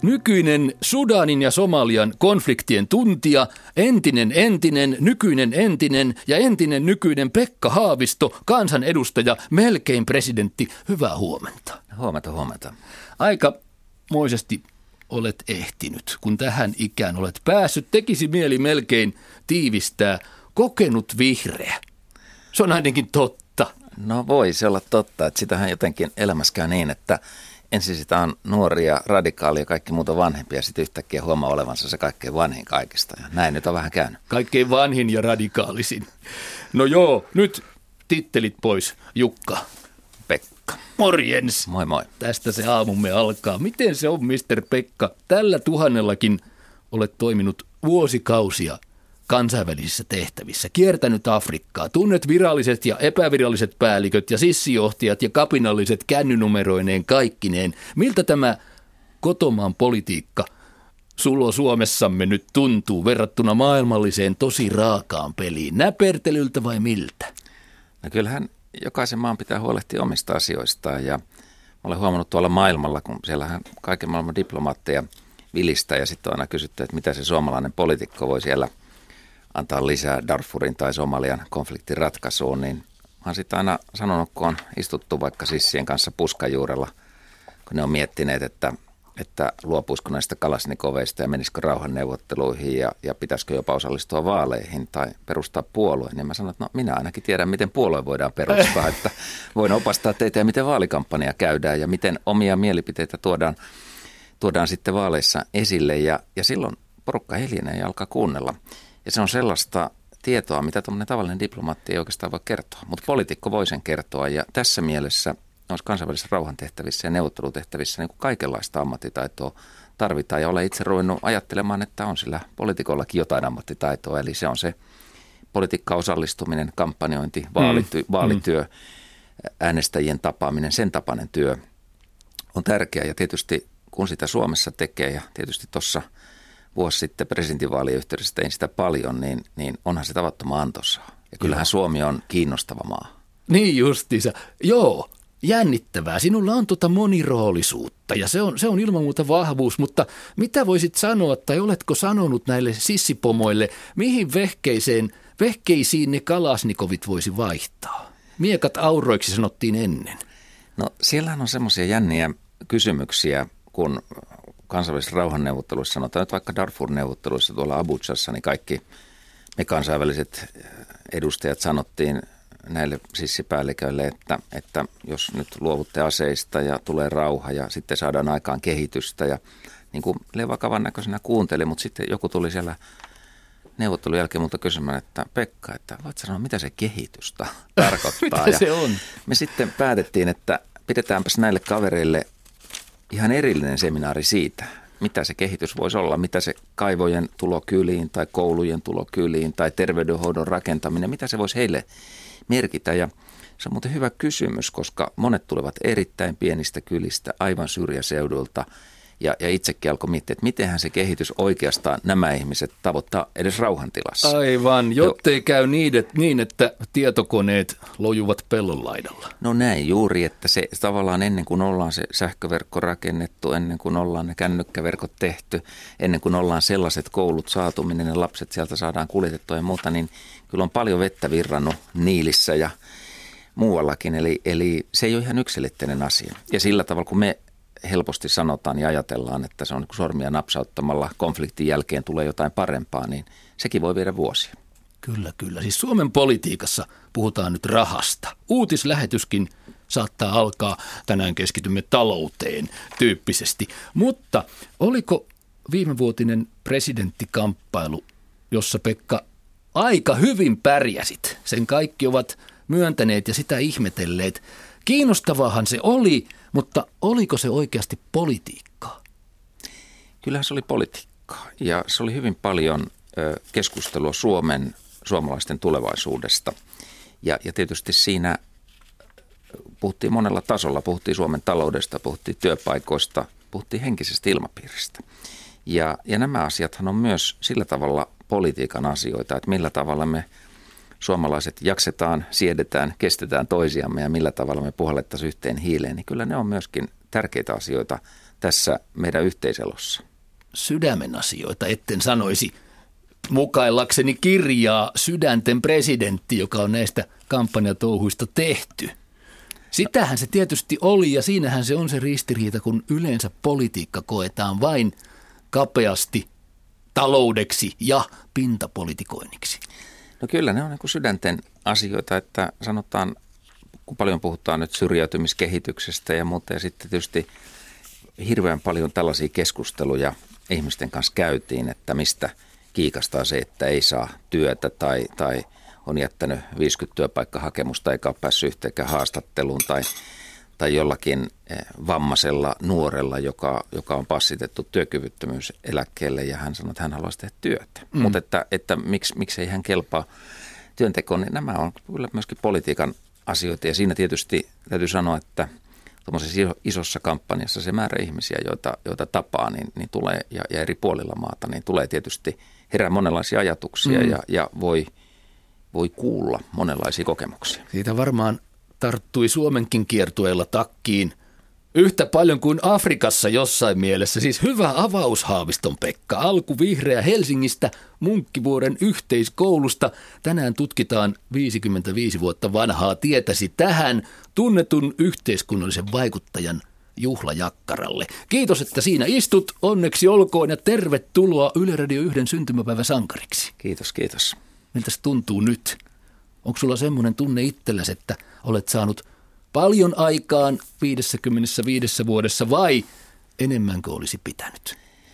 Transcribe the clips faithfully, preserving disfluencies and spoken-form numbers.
Nykyinen Sudanin ja Somalian konfliktien tuntija, entinen entinen, nykyinen entinen ja entinen nykyinen Pekka Haavisto, kansanedustaja, melkein presidentti. Hyvää huomenta. Huomenta, huomenta. Aikamoisesti olet ehtinyt, kun tähän ikään olet päässyt. Tekisi mieli melkein tiivistää kokenut vihreä. Se on ainakin totta. No voi se olla totta, että sitähän jotenkin elämässä käy niin, että ensin sitä on nuoria, radikaalia ja kaikki muuta vanhempia, ja sitten yhtäkkiä huomaa olevansa se kaikkein vanhin kaikista. Ja näin nyt on vähän käynyt. Kaikkein vanhin ja radikaalisin. No joo, nyt tittelit pois, Jukka. Pekka. Morjens. Moi moi. Tästä se aamumme alkaa. Miten se on, mister Pekka? Tällä tuhannellakin olet toiminut vuosikausia kansainvälisissä tehtävissä, kiertänyt Afrikkaa, tunnet viralliset ja epäviralliset päälliköt ja sissijohtajat ja kapinalliset kännynumeroineen kaikkineen. Miltä tämä kotomaan politiikka sulla Suomessamme nyt tuntuu verrattuna maailmalliseen tosi raakaan peliin? Näpertelyltä vai miltä? No kyllähän jokaisen maan pitää huolehtia omista asioistaan ja olen huomannut tuolla maailmalla, kun siellähän kaiken maailman diplomaatteja vilistää ja sitten on aina kysytty, että mitä se suomalainen poliitikko voi siellä antaa lisää Darfurin tai Somalian konfliktin ratkaisuun, niin mä oon sitten aina sanonut, kun on istuttu vaikka sissien kanssa puskajuurella, kun ne on miettineet, että, että luopuisiko näistä kalasnikoveista ja menisikö rauhanneuvotteluihin ja, ja pitäisikö jopa osallistua vaaleihin tai perustaa puolue, niin mä sanon, että no minä ainakin tiedän, miten puolue voidaan perustaa, että voin opastaa teitä ja miten vaalikampanja käydään ja miten omia mielipiteitä tuodaan, tuodaan sitten vaaleissa esille ja, ja silloin porukka hiljenee ja alkaa kuunnella. Ja se on sellaista tietoa, mitä tuommoinen tavallinen diplomaatti ei oikeastaan voi kertoa, mutta poliitikko voi sen kertoa. Ja tässä mielessä noissa kansainvälisissä rauhantehtävissä ja neuvottelutehtävissä niin kuin kaikenlaista ammattitaitoa tarvitaan. Ja olen itse ruvennut ajattelemaan, että on sillä poliitikollakin jotain ammattitaitoa. Eli se on se politiikkaan osallistuminen, kampanjointi, vaalityö, mm. vaalityö äänestäjien tapaaminen, sen tapainen työ on tärkeä. Ja tietysti kun sitä Suomessa tekee ja tietysti tuossa vuosi sitten presidentinvaalien yhteydessä tein sitä paljon, niin, niin onhan se tavattoman antoisaa. Ja kyllähän Joo. Suomi on kiinnostava maa. Niin justiinsa. Joo, jännittävää. Sinulla on tuota moniroolisuutta ja se on, se on ilman muuta vahvuus, mutta mitä voisit sanoa tai oletko sanonut näille sissipomoille, mihin vehkeiseen, vehkeisiin ne kalasnikovit voisi vaihtaa? Miekat auroiksi sanottiin ennen. No siellähän on semmoisia jänniä kysymyksiä, kun kansainvälisissä rauhanneuvotteluissa, sanotaan nyt vaikka Darfur-neuvotteluissa tuolla Abujassa, niin kaikki me kansainväliset edustajat sanottiin näille sissipäälliköille, että, että jos nyt luovutte aseista ja tulee rauha ja sitten saadaan aikaan kehitystä ja niin kuin vakavan näköisenä kuunteli, mutta sitten joku tuli siellä neuvottelun jälkeen multa kysymään, että Pekka, että voit sanoa, mitä se kehitystä tarkoittaa. Mitä se on? Me sitten päätettiin, että pidetäänpäs näille kavereille ihan erillinen seminaari siitä, mitä se kehitys voisi olla, mitä se kaivojen tulo kyliin tai koulujen tulo kyliin tai terveydenhoidon rakentaminen, mitä se voisi heille merkitä. Ja se on muuten hyvä kysymys, koska monet tulevat erittäin pienistä kylistä, aivan syrjäseudulta. Ja, ja itsekin alkoi miettiä, että mitenhän se kehitys oikeastaan nämä ihmiset tavoittaa edes rauhantilassa. Aivan, jottei käy niin, että tietokoneet lojuvat pellon laidalla. No näin juuri, että se tavallaan ennen kuin ollaan se sähköverkko rakennettu, ennen kuin ollaan ne kännykkäverkot tehty, ennen kuin ollaan sellaiset koulut saatu, minne ne lapset sieltä saadaan kuljetettua ja muuta, niin kyllä on paljon vettä virrannut Niilissä ja muuallakin. Eli, eli se ei ole ihan yksilitteinen asia. Ja sillä tavalla, kun me helposti sanotaan ja ajatellaan, että se on sormia napsauttamalla konfliktin jälkeen tulee jotain parempaa, niin sekin voi viedä vuosia. Kyllä, kyllä. Siis Suomen politiikassa puhutaan nyt rahasta. Uutislähetyskin saattaa alkaa, tänään keskitymme talouteen tyyppisesti. Mutta oliko viimevuotinen presidenttikamppailu, jossa Pekka aika hyvin pärjäsit? Sen kaikki ovat myöntäneet ja sitä ihmetelleet. Kiinnostavaahan se oli, mutta oliko se oikeasti politiikkaa? Kyllähän se oli politiikkaa ja se oli hyvin paljon keskustelua Suomen, suomalaisten tulevaisuudesta. Ja, ja tietysti siinä puhuttiin monella tasolla, puhuttiin Suomen taloudesta, puhuttiin työpaikoista, puhuttiin henkisestä ilmapiiristä. Ja, ja nämä asiathan on myös sillä tavalla politiikan asioita, että millä tavalla me suomalaiset jaksetaan, siedetään, kestetään toisiamme ja millä tavalla me puhallettaisiin yhteen hiileen, niin kyllä ne on myöskin tärkeitä asioita tässä meidän yhteiselossa. Sydämen asioita, etten sanoisi mukaillakseni kirjaa Sydänten presidentti, joka on näistä kampanjatouhuista tehty. Sitähän se tietysti oli ja siinähän se on se ristiriita, kun yleensä politiikka koetaan vain kapeasti taloudeksi ja pintapolitikoinniksi. No kyllä ne on niin kuin sydänten asioita, että sanotaan, kun paljon puhutaan nyt syrjäytymiskehityksestä ja muuta ja sitten tietysti hirveän paljon tällaisia keskusteluja ihmisten kanssa käytiin, että mistä kiikastaa se, että ei saa työtä tai, tai on jättänyt viisikymmentä työpaikkahakemusta eikä ole päässyt yhteenkään haastatteluun tai, tai jollakin vammaisella nuorella, joka, joka on passitettu työkyvyttömyyseläkkeelle ja hän sanoo, että hän haluaisi tehdä työtä. Mm. Mutta että, että miksi, miksi ei hän kelpaa työntekoon, niin nämä on kyllä myöskin politiikan asioita ja siinä tietysti täytyy sanoa, että tuollaisessa isossa kampanjassa se määrä ihmisiä, joita, joita tapaa niin, niin tulee, ja, ja eri puolilla maata, niin tulee tietysti herää monenlaisia ajatuksia mm. ja, ja voi, voi kuulla monenlaisia kokemuksia. Siitä varmaan tarttui Suomenkin kiertueella takkiin yhtä paljon kuin Afrikassa jossain mielessä. Siis hyvä avaus, Haaviston Pekka. Alku vihreä Helsingistä, Munkkivuoren yhteiskoulusta. Tänään tutkitaan viisikymmentäviisi vuotta vanhaa tietäsi tähän tunnetun yhteiskunnallisen vaikuttajan juhlajakkaralle. Kiitos, että siinä istut. Onneksi olkoon ja tervetuloa Yle Radio yhden syntymäpäivä sankariksi. Kiitos, kiitos. Miltä se tuntuu nyt? Onko sulla semmoinen tunne itselläsi, että olet saanut paljon aikaan viidessäkymmenessäviidessä vuodessa vai enemmänkö olisi pitänyt?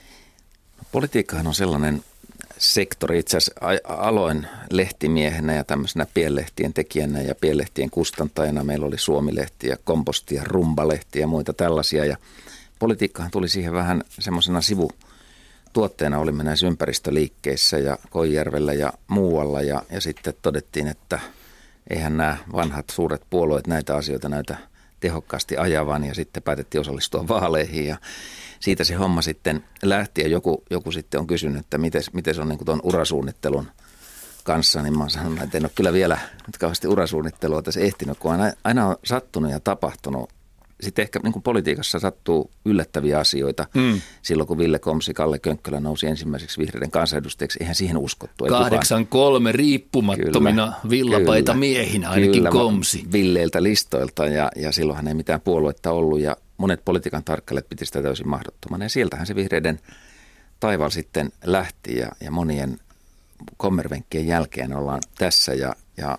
Politiikkahan on sellainen sektori. Itse asiassa aloin lehtimiehenä ja tämmöisenä pienlehtien tekijänä ja pienlehtien kustantajana. Meillä oli Suomi-lehti ja Komposti ja Rumba-lehti ja muita tällaisia. Ja politiikkahan tuli siihen vähän semmoisena sivutuotteena. Olimme näissä ympäristöliikkeissä ja Koijärvellä ja muualla ja, ja sitten todettiin, että eihän nämä vanhat suuret puolueet näitä asioita näytä tehokkaasti ajavan ja sitten päätettiin osallistua vaaleihin ja siitä se homma sitten lähti ja joku, joku sitten on kysynyt, että miten, miten se on niin kuin tuon urasuunnittelun kanssa, niin mä oon sanonut, että en ole kyllä vielä nyt kauheasti urasuunnittelua tässä ehtinyt, kun aina, aina on sattunut ja tapahtunut. Sitten ehkä niin kuin politiikassa sattuu yllättäviä asioita. Mm. Silloin kun Ville Komsi, Kalle Könkkölä nousi ensimmäiseksi vihreiden kansanedustajaksi, eihän siihen uskottu. kahdeksan kolme riippumattomina kyllä, villapaita kyllä, miehinä ainakin kyllä, Komsi. Villeiltä listoilta ja, ja silloinhan ei mitään puoluetta ollut ja monet politiikan tarkkailijat piti sitä täysin mahdottomana. Ja sieltähän se vihreiden taival sitten lähti ja, ja monien kommervenkkien jälkeen ollaan tässä ja, ja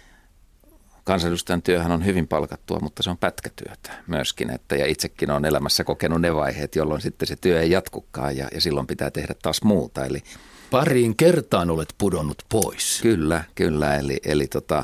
kansanedustajan työhän on hyvin palkattua, mutta se on pätkätyötä myöskin. Että, ja itsekin olen elämässä kokenut ne vaiheet, jolloin sitten se työ ei jatkukaan ja, ja silloin pitää tehdä taas muuta. Eli, pariin kertaan olet pudonnut pois. Kyllä, kyllä. Eli, eli tota,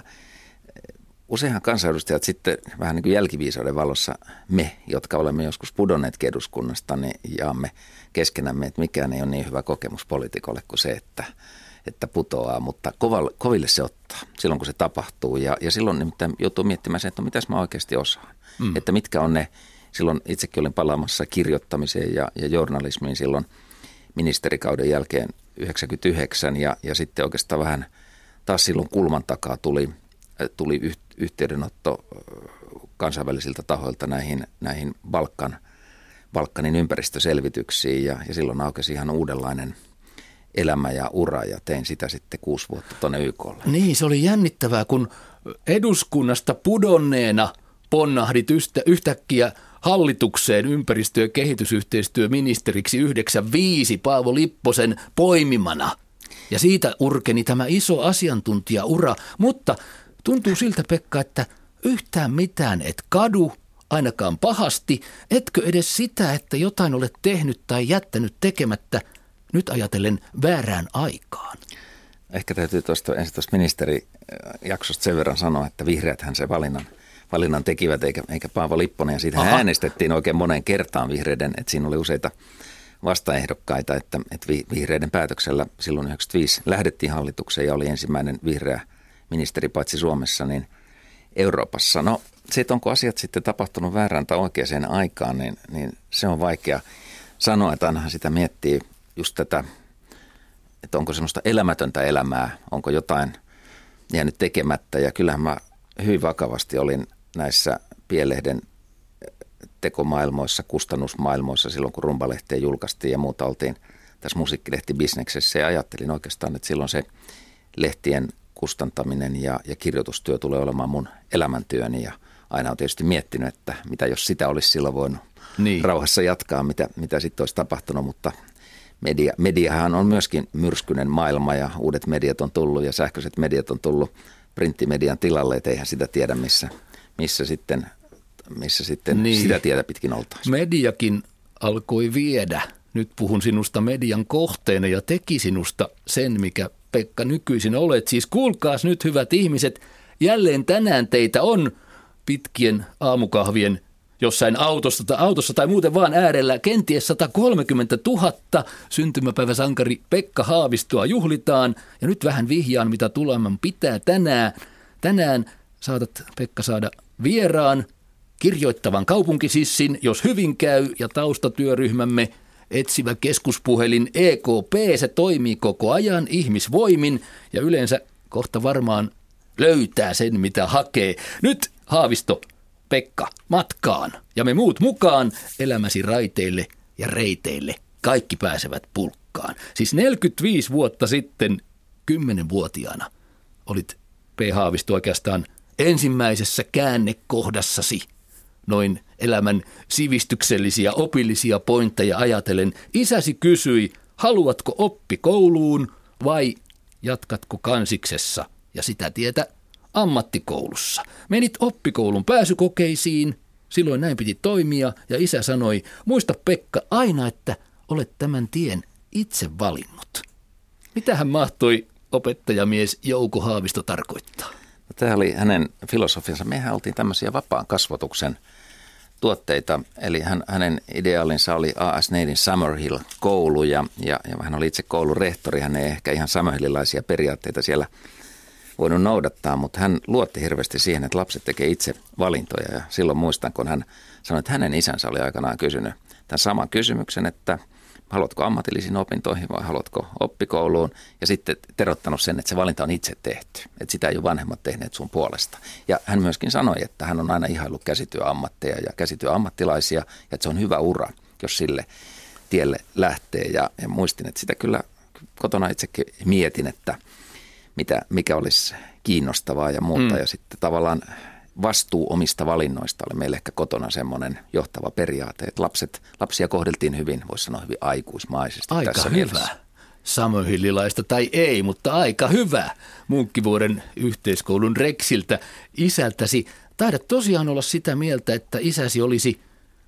useinhan kansanedustajat sitten vähän niin kuin jälkiviisauden valossa me, jotka olemme joskus pudonneetkin eduskunnasta, niin jaamme keskenämme, että mikään ei ole niin hyvä kokemus poliitikolle kuin se, että että putoaa, mutta kovalle, koville se ottaa silloin, kun se tapahtuu. Ja, ja silloin nimittäin joutuu miettimään sen, että no, mitäs mä oikeasti osaan. Mm. Että mitkä on ne, silloin itsekin olin palaamassa kirjoittamiseen ja, ja journalismiin silloin ministerikauden jälkeen yhdeksänkymmentäyhdeksän. Ja, ja sitten oikeastaan vähän taas silloin kulman takaa tuli, tuli yh, yhteydenotto kansainvälisiltä tahoilta näihin, näihin Balkan, Balkanin ympäristöselvityksiin. Ja, ja silloin aukesi ihan uudenlainen elämä ja ura ja tein sitä sitten kuusi vuotta tuonne Y K:lle. Niin, se oli jännittävää, kun eduskunnasta pudonneena ponnahdit yhtä, yhtäkkiä hallitukseen ympäristö- ja kehitysyhteistyöministeriksi yhdeksänkymmentäviisi Paavo Lipposen poimimana. Ja siitä urkeni tämä iso asiantuntijaura, mutta tuntuu siltä, Pekka, että yhtään mitään et kadu, ainakaan pahasti, etkö edes sitä, että jotain olet tehnyt tai jättänyt tekemättä, nyt ajatellen väärään aikaan. Ehkä täytyy tuosta ensin tuosta ministerijaksosta sen verran sanoa, että vihreäthän se valinnan, valinnan tekivät eikä, eikä Paavo Lipponen. Ja siitä äänestettiin oikein monen kertaan vihreiden, että siinä oli useita vastaehdokkaita, että, että vihreiden päätöksellä silloin yhdeksänkymmentäviisi lähdettiin hallitukseen ja oli ensimmäinen vihreä ministeri paitsi Suomessa, niin Euroopassa. No se, että onko asiat sitten tapahtunut väärään tai oikeaan aikaan, niin, niin se on vaikea sanoa, että ainahan sitä miettii just tätä, että onko semmoista elämätöntä elämää, onko jotain jäänyt tekemättä. Ja kyllähän mä hyvin vakavasti olin näissä pienlehden tekomaailmoissa, kustannusmaailmoissa silloin, kun Rumba-lehteä julkaistiin ja muuta oltiin tässä musiikkilehtibisneksessä. Ja ajattelin oikeastaan, että silloin se lehtien kustantaminen ja, ja kirjoitustyö tulee olemaan mun elämäntyöni. Ja aina on tietysti miettinyt, että mitä jos sitä olisi silloin voinut niin rauhassa jatkaa, mitä, mitä sitten olisi tapahtunut, mutta media, mediahan on myöskin myrskyinen maailma ja uudet mediat on tullut ja sähköiset mediat on tullut printtimedian tilalle, että eihän sitä tiedä, missä, missä sitten, missä sitten niin sitä tietä pitkin oltaisiin. Mediakin alkoi viedä, nyt puhun sinusta median kohteena ja teki sinusta sen, mikä Pekka nykyisin olet. Siis kuulkaas nyt hyvät ihmiset, jälleen tänään teitä on pitkien aamukahvien jossain autossa tai, autossa tai muuten vaan äärellä kenties sata kolmekymmentätuhatta syntymäpäiväsankari Pekka Haavistoa juhlitaan. Ja nyt vähän vihjaan, mitä tuleman pitää tänään. Tänään saatat, Pekka, saada vieraan kirjoittavan kaupunkisissin, jos hyvin käy, ja taustatyöryhmämme etsivä keskuspuhelin E K P, se toimii koko ajan ihmisvoimin ja yleensä kohta varmaan löytää sen, mitä hakee. Nyt Haavisto, Pekka, matkaan ja me muut mukaan elämäsi raiteille ja reiteille. Kaikki pääsevät pulkkaan. Siis neljäkymmentäviisi vuotta sitten, kymmenvuotiaana, olit P. Haavisto oikeastaan ensimmäisessä käännekohdassasi. Noin elämän sivistyksellisiä, opillisia pointteja ajatellen. Isäsi kysyi, haluatko oppikouluun vai jatkatko kansiksessa ja sitä tietä ammattikoulussa. Menit oppikoulun pääsykokeisiin, silloin näin piti toimia ja isä sanoi, muista Pekka aina, että olet tämän tien itse valinnut. Mitähän mahtoi opettajamies Jouko Haavisto tarkoittaa? No, tämä oli hänen filosofiansa. Mehän oltiin tämmöisiä vapaan kasvatuksen tuotteita, eli hän, hänen ideaalinsa oli A S Neidin Summerhill-koulu ja, ja, ja hän oli itse koulun rehtori. Hän ei ehkä ihan summerhillilaisia periaatteita siellä voinut noudattaa, mutta hän luotti hirveästi siihen, että lapset tekee itse valintoja. Ja silloin muistan, kun hän sanoi, että hänen isänsä oli aikanaan kysynyt tämän saman kysymyksen, että haluatko ammatillisiin opintoihin vai haluatko oppikouluun? Ja sitten terottanut sen, että se valinta on itse tehty, että sitä ei ole vanhemmat tehneet sun puolesta. Ja hän myöskin sanoi, että hän on aina ihaillut käsityöammatteja ja käsityöammattilaisia, ja että se on hyvä ura, jos sille tielle lähtee. Ja, ja muistin, että sitä kyllä kotona itsekin mietin, että mitä, mikä olisi kiinnostavaa ja muuta. Mm. Ja sitten tavallaan vastuu omista valinnoista oli meille ehkä kotona semmoinen johtava periaate, että lapset, lapsia kohdeltiin hyvin, voisi sanoa hyvin aikuismaisesti. Aika tässä hyvä. mielessä. Summerhillilaista tai ei, mutta aika hyvä. Munkkivuoren yhteiskoulun reksiltä isältäsi. Taidat tosiaan olla sitä mieltä, että isäsi olisi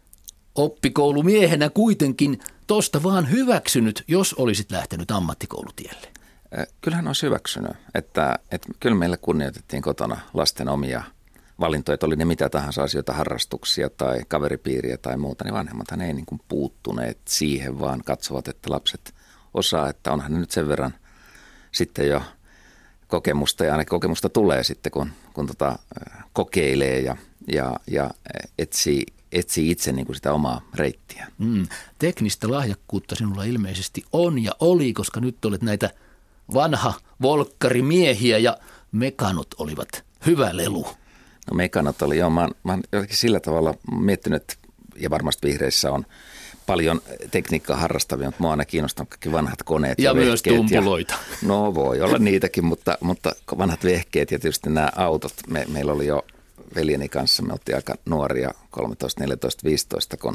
oppikoulumiehenä kuitenkin tosta vaan hyväksynyt, jos olisit lähtenyt ammattikoulutielle. Kyllähän olisi hyväksynyt, että, että kyllä meillä kunnioitettiin kotona lasten omia valintoja, että oli ne mitä tahansa asioita, harrastuksia tai kaveripiiriä tai muuta, niin vanhemmathan ei niin kuin puuttuneet siihen, vaan katsovat, että lapset osaa, että onhan ne nyt sen verran sitten jo kokemusta ja ainakin kokemusta tulee sitten, kun, kun tota, kokeilee ja, ja, ja etsii, etsii itse niin kuin sitä omaa reittiä. Mm, teknistä lahjakkuutta sinulla ilmeisesti on ja oli, koska nyt olet näitä vanha volkkarimiehiä ja mekanot olivat hyvä lelu. No mekanot oli, joo, mä oon, mä oon jotenkin sillä tavalla miettinyt, ja varmasti vihreissä on paljon tekniikkaa harrastavia, mutta mua aina kiinnostaa kaikki vanhat koneet ja, ja myös tumpuloita. Ja, no voi olla niitäkin, mutta, mutta vanhat vehkeet ja tietysti nämä autot. Me, meillä oli jo veljeni kanssa, me oltiin aika nuoria, kolmetoista, neljätoista, viisitoista, kun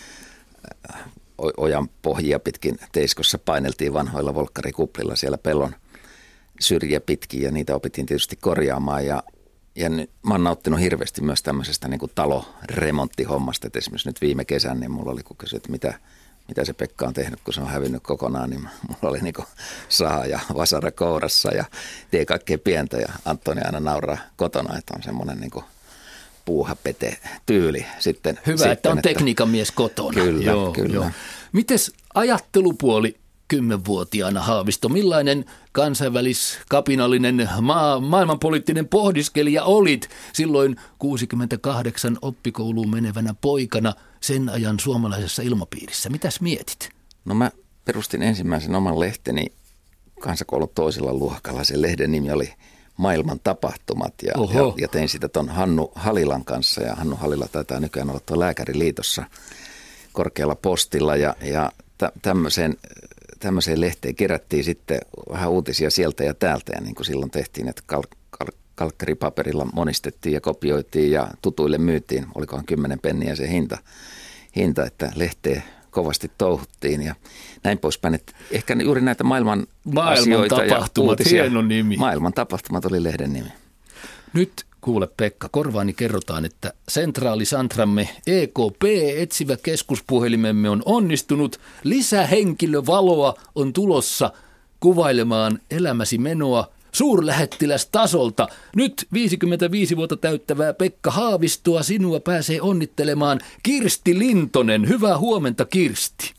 ojan pohjia pitkin Teiskossa paineltiin vanhoilla volkkarikuplilla siellä pellon syrjiä pitkin ja niitä opittiin tietysti korjaamaan ja Ja nyt, mä oon nauttinut hirveästi myös tämmöisestä niin kuin taloremonttihommasta. Et esimerkiksi nyt viime kesän, niin mulla oli kun kysyi, että mitä, mitä se Pekka on tehnyt, kun se on hävinnyt kokonaan, niin mulla oli niin kuin saha ja vasara kourassa ja tee kaikkea pientä. Ja Antoni aina nauraa kotona, että on semmoinen niin kuin puuhapete-tyyli sitten. Hyvä, sitten, että on että tekniikan mies kotona. Kyllä, joo, kyllä. Joo. Mites ajattelupuoli kymmenvuotiaana, Haavisto? Millainen kansainväliskapinallinen maa, maailmanpoliittinen pohdiskelija olit silloin kuusikymmentäkahdeksan oppikouluun menevänä poikana sen ajan suomalaisessa ilmapiirissä? Mitäs mietit? No mä perustin ensimmäisen oman lehteni kansakoulun toisella luokalla. Sen lehden nimi oli maailman tapahtumat ja, ja, ja tein sitä tuon Hannu Halilan kanssa ja Hannu Halila taitaa nykyään olla tuo Lääkäriliitossa korkealla postilla ja, ja tä, tämmöiseen, tämmöiseen lehteen kerättiin sitten vähän uutisia sieltä ja täältä ja niin kuin silloin tehtiin, että kal, kal, kalkkaripaperilla monistettiin ja kopioitiin ja tutuille myytiin, olikohan kymmenen penniä se hinta, hinta että lehteen kovasti touhuttiin ja näin poispäin. Että ehkä juuri näitä maailman, maailman asioita tapahtumat, ja uutisia. Hieno nimi. Maailman tapahtumat oli lehden nimi. Nyt kuule Pekka, korvaani kerrotaan, että sentraalisantramme E K P etsivä keskuspuhelimemme on onnistunut. Lisähenkilövaloa on tulossa kuvailemaan elämäsi menoa suurlähettilästasolta. Nyt viisikymmentäviisi vuotta täyttävää Pekka Haavistoa sinua pääsee onnittelemaan Kirsti Lintonen. Hyvää huomenta, Kirsti.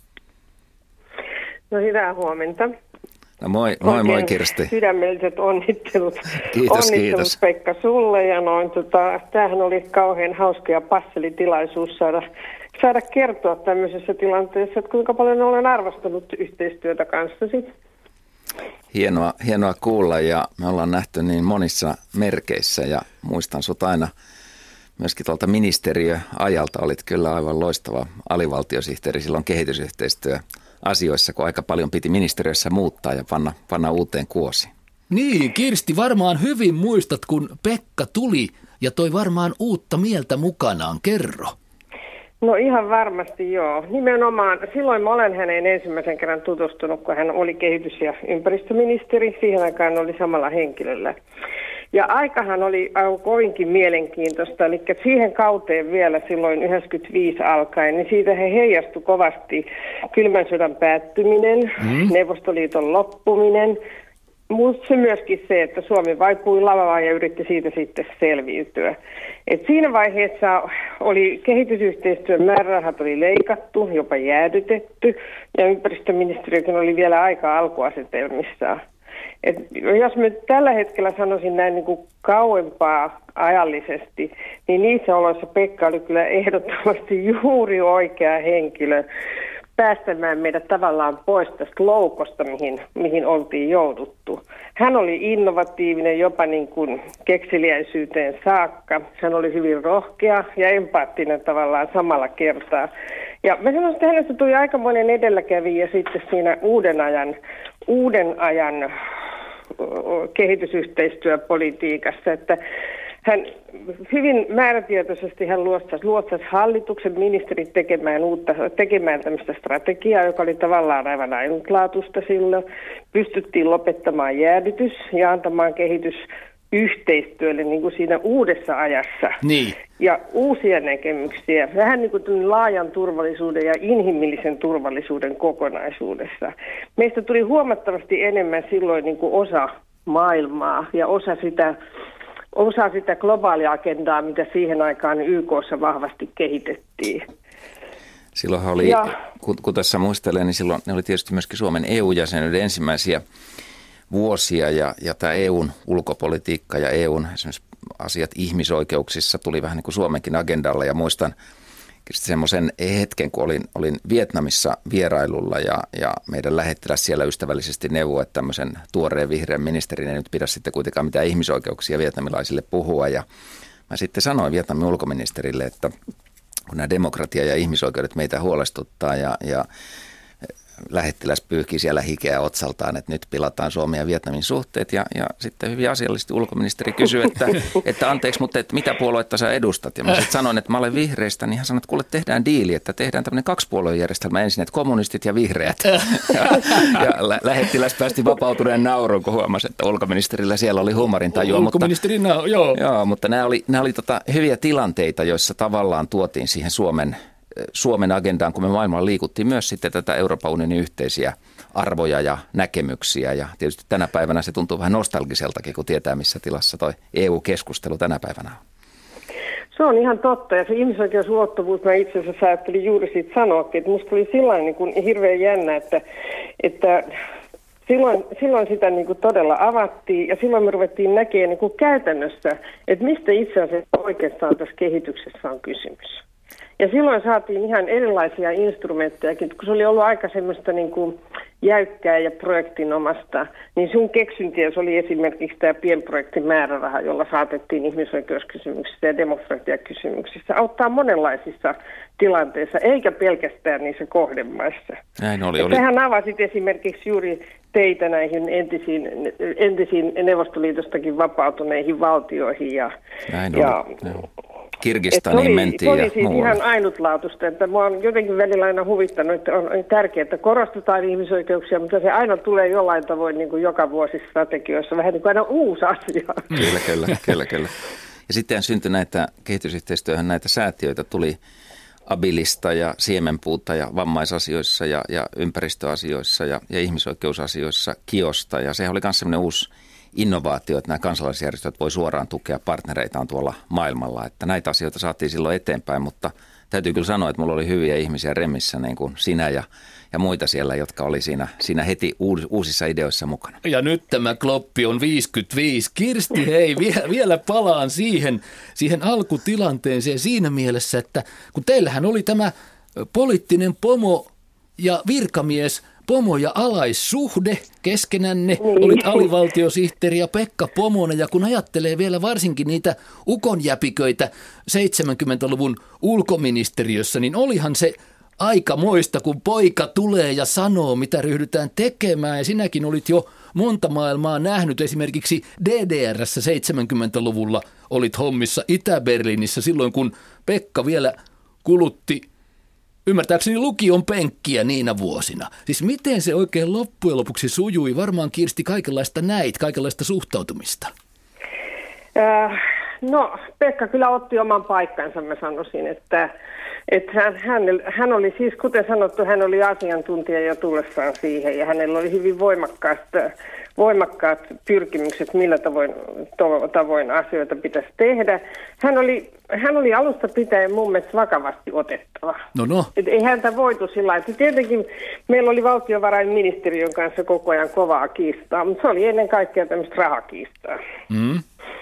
No hyvää huomenta. No moi, moi, moi Kirsti. Sydämelliset onnittelut. Kiitos, onnittelut kiitos. Pekka sulle ja noin. Tota, tämähän oli kauhean hauska ja passelitilaisuus saada, saada kertoa tämmöisessä tilanteessa, että kuinka paljon olen arvostanut yhteistyötä kanssasi. Hienoa, hienoa kuulla ja me ollaan nähty niin monissa merkeissä ja muistan sut aina myöskin tuolta ministeriöajalta. Olit kyllä aivan loistava alivaltiosihteeri silloin kehitysyhteistyöasioissa, kun aika paljon piti ministeriössä muuttaa ja panna, panna uuteen kuosiin. Niin, Kirsti, varmaan hyvin muistat, kun Pekka tuli ja toi varmaan uutta mieltä mukanaan. Kerro. No ihan varmasti joo. Nimenomaan silloin mä olen hänen ensimmäisen kerran tutustunut, kun hän oli kehitys- ja ympäristöministeri. Siihen aikaan oli samalla henkilöllä. Ja aikahan oli kovinkin mielenkiintoista, eli siihen kauteen vielä silloin yhdeksänkymmentäviisi alkaen, niin siitä he heijastui kovasti kylmän sodan päättyminen, mm. Neuvostoliiton loppuminen, mutta se myöskin se, että Suomi vaipui lavaan ja yritti siitä sitten selviytyä. Et siinä vaiheessa oli kehitysyhteistyön määrärahat oli leikattu, jopa jäädytetty, ja ympäristöministeriökin oli vielä aika alkuasetelmissaan. Et jos mä tällä hetkellä sanoisin näin niin kuin kauempaa ajallisesti, niin niissä oloissa Pekka oli kyllä ehdottomasti juuri oikea henkilö päästämään meidät tavallaan pois tästä loukosta, mihin, mihin oltiin jouduttu. Hän oli innovatiivinen jopa niin kuin kekseliäisyyteen saakka. Hän oli hyvin rohkea ja empaattinen tavallaan samalla kertaa. Ja mä sanoisin, että hänestä tuli aikamoinen edelläkävijä sitten siinä uuden ajan, uuden ajan kehitysyhteistyöpolitiikassa, että hän hyvin määrätietoisesti hän luotsasi, luotsasi hallituksen ministerit tekemään, uutta, tekemään tämmöistä strategiaa, joka oli tavallaan aivan ainutlaatuista silloin. Pystyttiin lopettamaan jäädytys ja antamaan kehitysyhteistyölle niin kuin siinä uudessa ajassa. Niin. Ja uusia näkemyksiä, vähän niin kuin laajan turvallisuuden ja inhimillisen turvallisuuden kokonaisuudessa. Meistä tuli huomattavasti enemmän silloin niin kuin osa maailmaa ja osa sitä osa sitä globaalia agendaa, mitä siihen aikaan Y K:ssa vahvasti kehitettiin. Silloinhan oli, ja, kun, kun tässä muistelen, niin silloin ne oli tietysti myöskin Suomen E U-jäsenyyden ensimmäisiä vuosia ja, ja tämä E U:n ulkopolitiikka ja E U:n esimerkiksi asiat ihmisoikeuksissa tuli vähän niin kuin Suomenkin agendalle ja muistan semmoisen hetken, kun olin, olin Vietnamissa vierailulla ja, ja meidän lähettiläs siellä ystävällisesti neuvoi, että tämmöisen tuoreen vihreän ministerin ei nyt pidä sitten kuitenkaan mitään ihmisoikeuksia vietnamilaisille puhua. Ja mä sitten sanoin Vietnamin ulkoministerille, että kun nämä demokratia ja ihmisoikeudet meitä huolestuttaa ja, ja lähettiläs pyyhki siellä hikeä otsaltaan, että nyt pilataan Suomen ja Vietnamin suhteet. Ja, ja sitten hyvin asiallisesti ulkoministeri kysyi, että, että anteeksi, mutta että mitä puoluetta sä edustat? Ja mä sitten sanoin, että mä olen vihreistä, niin hän sanoi, että kuule tehdään diili, että tehdään tämmöinen kaksipuoluejärjestelmä ensin, että kommunistit ja vihreät. Ja, ja lä- lähettiläs päästi vapautuneen nauruun, kun huomasi, että ulkoministerillä siellä oli huumorintajua. Ulkoministeri nauru, joo. Joo, mutta nämä oli, nämä oli tota hyviä tilanteita, joissa tavallaan tuotiin siihen Suomen Suomen agendaan, kun me maailmalla liikuttiin myös sitten tätä Euroopan unionin yhteisiä arvoja ja näkemyksiä. Ja tietysti tänä päivänä se tuntuu vähän nostalgiseltakin, kun tietää, missä tilassa toi E U-keskustelu tänä päivänä on. Se on ihan totta. Ja se ihmisoikeusulottuvuus, mä itse asiassa ajattelin juuri siitä sanoakin, että musta oli sillain niin kuin hirveän jännä, että, että silloin, silloin sitä niin kuin todella avattiin ja silloin me ruvettiin näkemään niin kuin käytännössä, että mistä itse asiassa oikeastaan tässä kehityksessä on kysymys. Ja silloin saatiin ihan erilaisia instrumenttejakin, kun se oli ollut aika semmoista niin kuin jäykkää ja projektinomasta, niin sun keksyntiesi oli esimerkiksi tämä pienprojektin määräraha, jolla saatettiin ihmisoikeuskysymyksissä ja demokratiakysymyksissä auttaa monenlaisissa tilanteissa, eikä pelkästään niissä kohdemaissa. Näin oli, oli. Sähän avasit esimerkiksi juuri teitä näihin entisiin, entisiin Neuvostoliitostakin vapautuneihin valtioihin. Ja, Näin ja, oli. Kirgistaniin oli, mentiin oli ja siis muualle. ihan ainutlaatuista, että mua on jotenkin välillä aina huvittanut, että on tärkeää, että korostetaan ihmisoikeuksia, mutta se aina tulee jollain tavoin niin kuin joka vuosi strategioissa, vähän niin kuin aina uusi asia. Kyllä, kyllä, kyllä, kyllä. Ja sitten syntyi näitä kehitysyhteistyöhön näitä säätiöitä, tuli Abilista ja Siemenpuuta ja vammaisasioissa ja, ja ympäristöasioissa ja, ja ihmisoikeusasioissa Kiosta. Ja se oli myös sellainen uusi innovaatio, että nämä kansalaisjärjestöt voi suoraan tukea partnereitaan tuolla maailmalla. Että näitä asioita saatiin silloin eteenpäin, mutta täytyy kyllä sanoa, että mulla oli hyviä ihmisiä Remissä, niin kuin sinä ja, ja muita siellä, jotka oli siinä, siinä heti uusissa ideoissa mukana. Ja nyt tämä kloppi on viisikymmentäviisi. Kirsti, hei, vielä, vielä palaan siihen, siihen alkutilanteeseen siinä mielessä, että kun teillähän oli tämä poliittinen pomo ja virkamies, pomo- ja alaissuhde keskenänne, olit alivaltiosihteeri ja Pekka Pomonen, ja kun ajattelee vielä varsinkin niitä ukonjäpiköitä seitsemänkymmentäluvun ulkoministeriössä, niin olihan se aikamoista, kun poika tulee ja sanoo, mitä ryhdytään tekemään, ja sinäkin olit jo monta maailmaa nähnyt, esimerkiksi D D R:ssä seitsemänkymmentäluvulla olit hommissa Itä-Berliinissä silloin, kun Pekka vielä kulutti ymmärtääkseni lukion penkkiä niinä vuosina. Siis miten se oikein loppujen lopuksi sujui? Varmaan Kirsti kaikenlaista näit, kaikenlaista suhtautumista. Äh, no Pekka kyllä otti oman paikkansa, mä sanoisin, että, että hän, hän, hän oli siis, kuten sanottu, hän oli asiantuntija jo tullessaan siihen ja hänellä oli hyvin voimakkaat, voimakkaat pyrkimykset, millä tavoin, to, tavoin asioita pitäisi tehdä. Hän oli, hän oli alusta pitäen mun mielestä vakavasti otettava. No no. Et ei häntä voitu sillä lailla. Tietenkin meillä oli valtiovarainministeriön kanssa koko ajan kovaa kiistaa, mutta se oli ennen kaikkea tämmöistä rahakiistaa. Mm.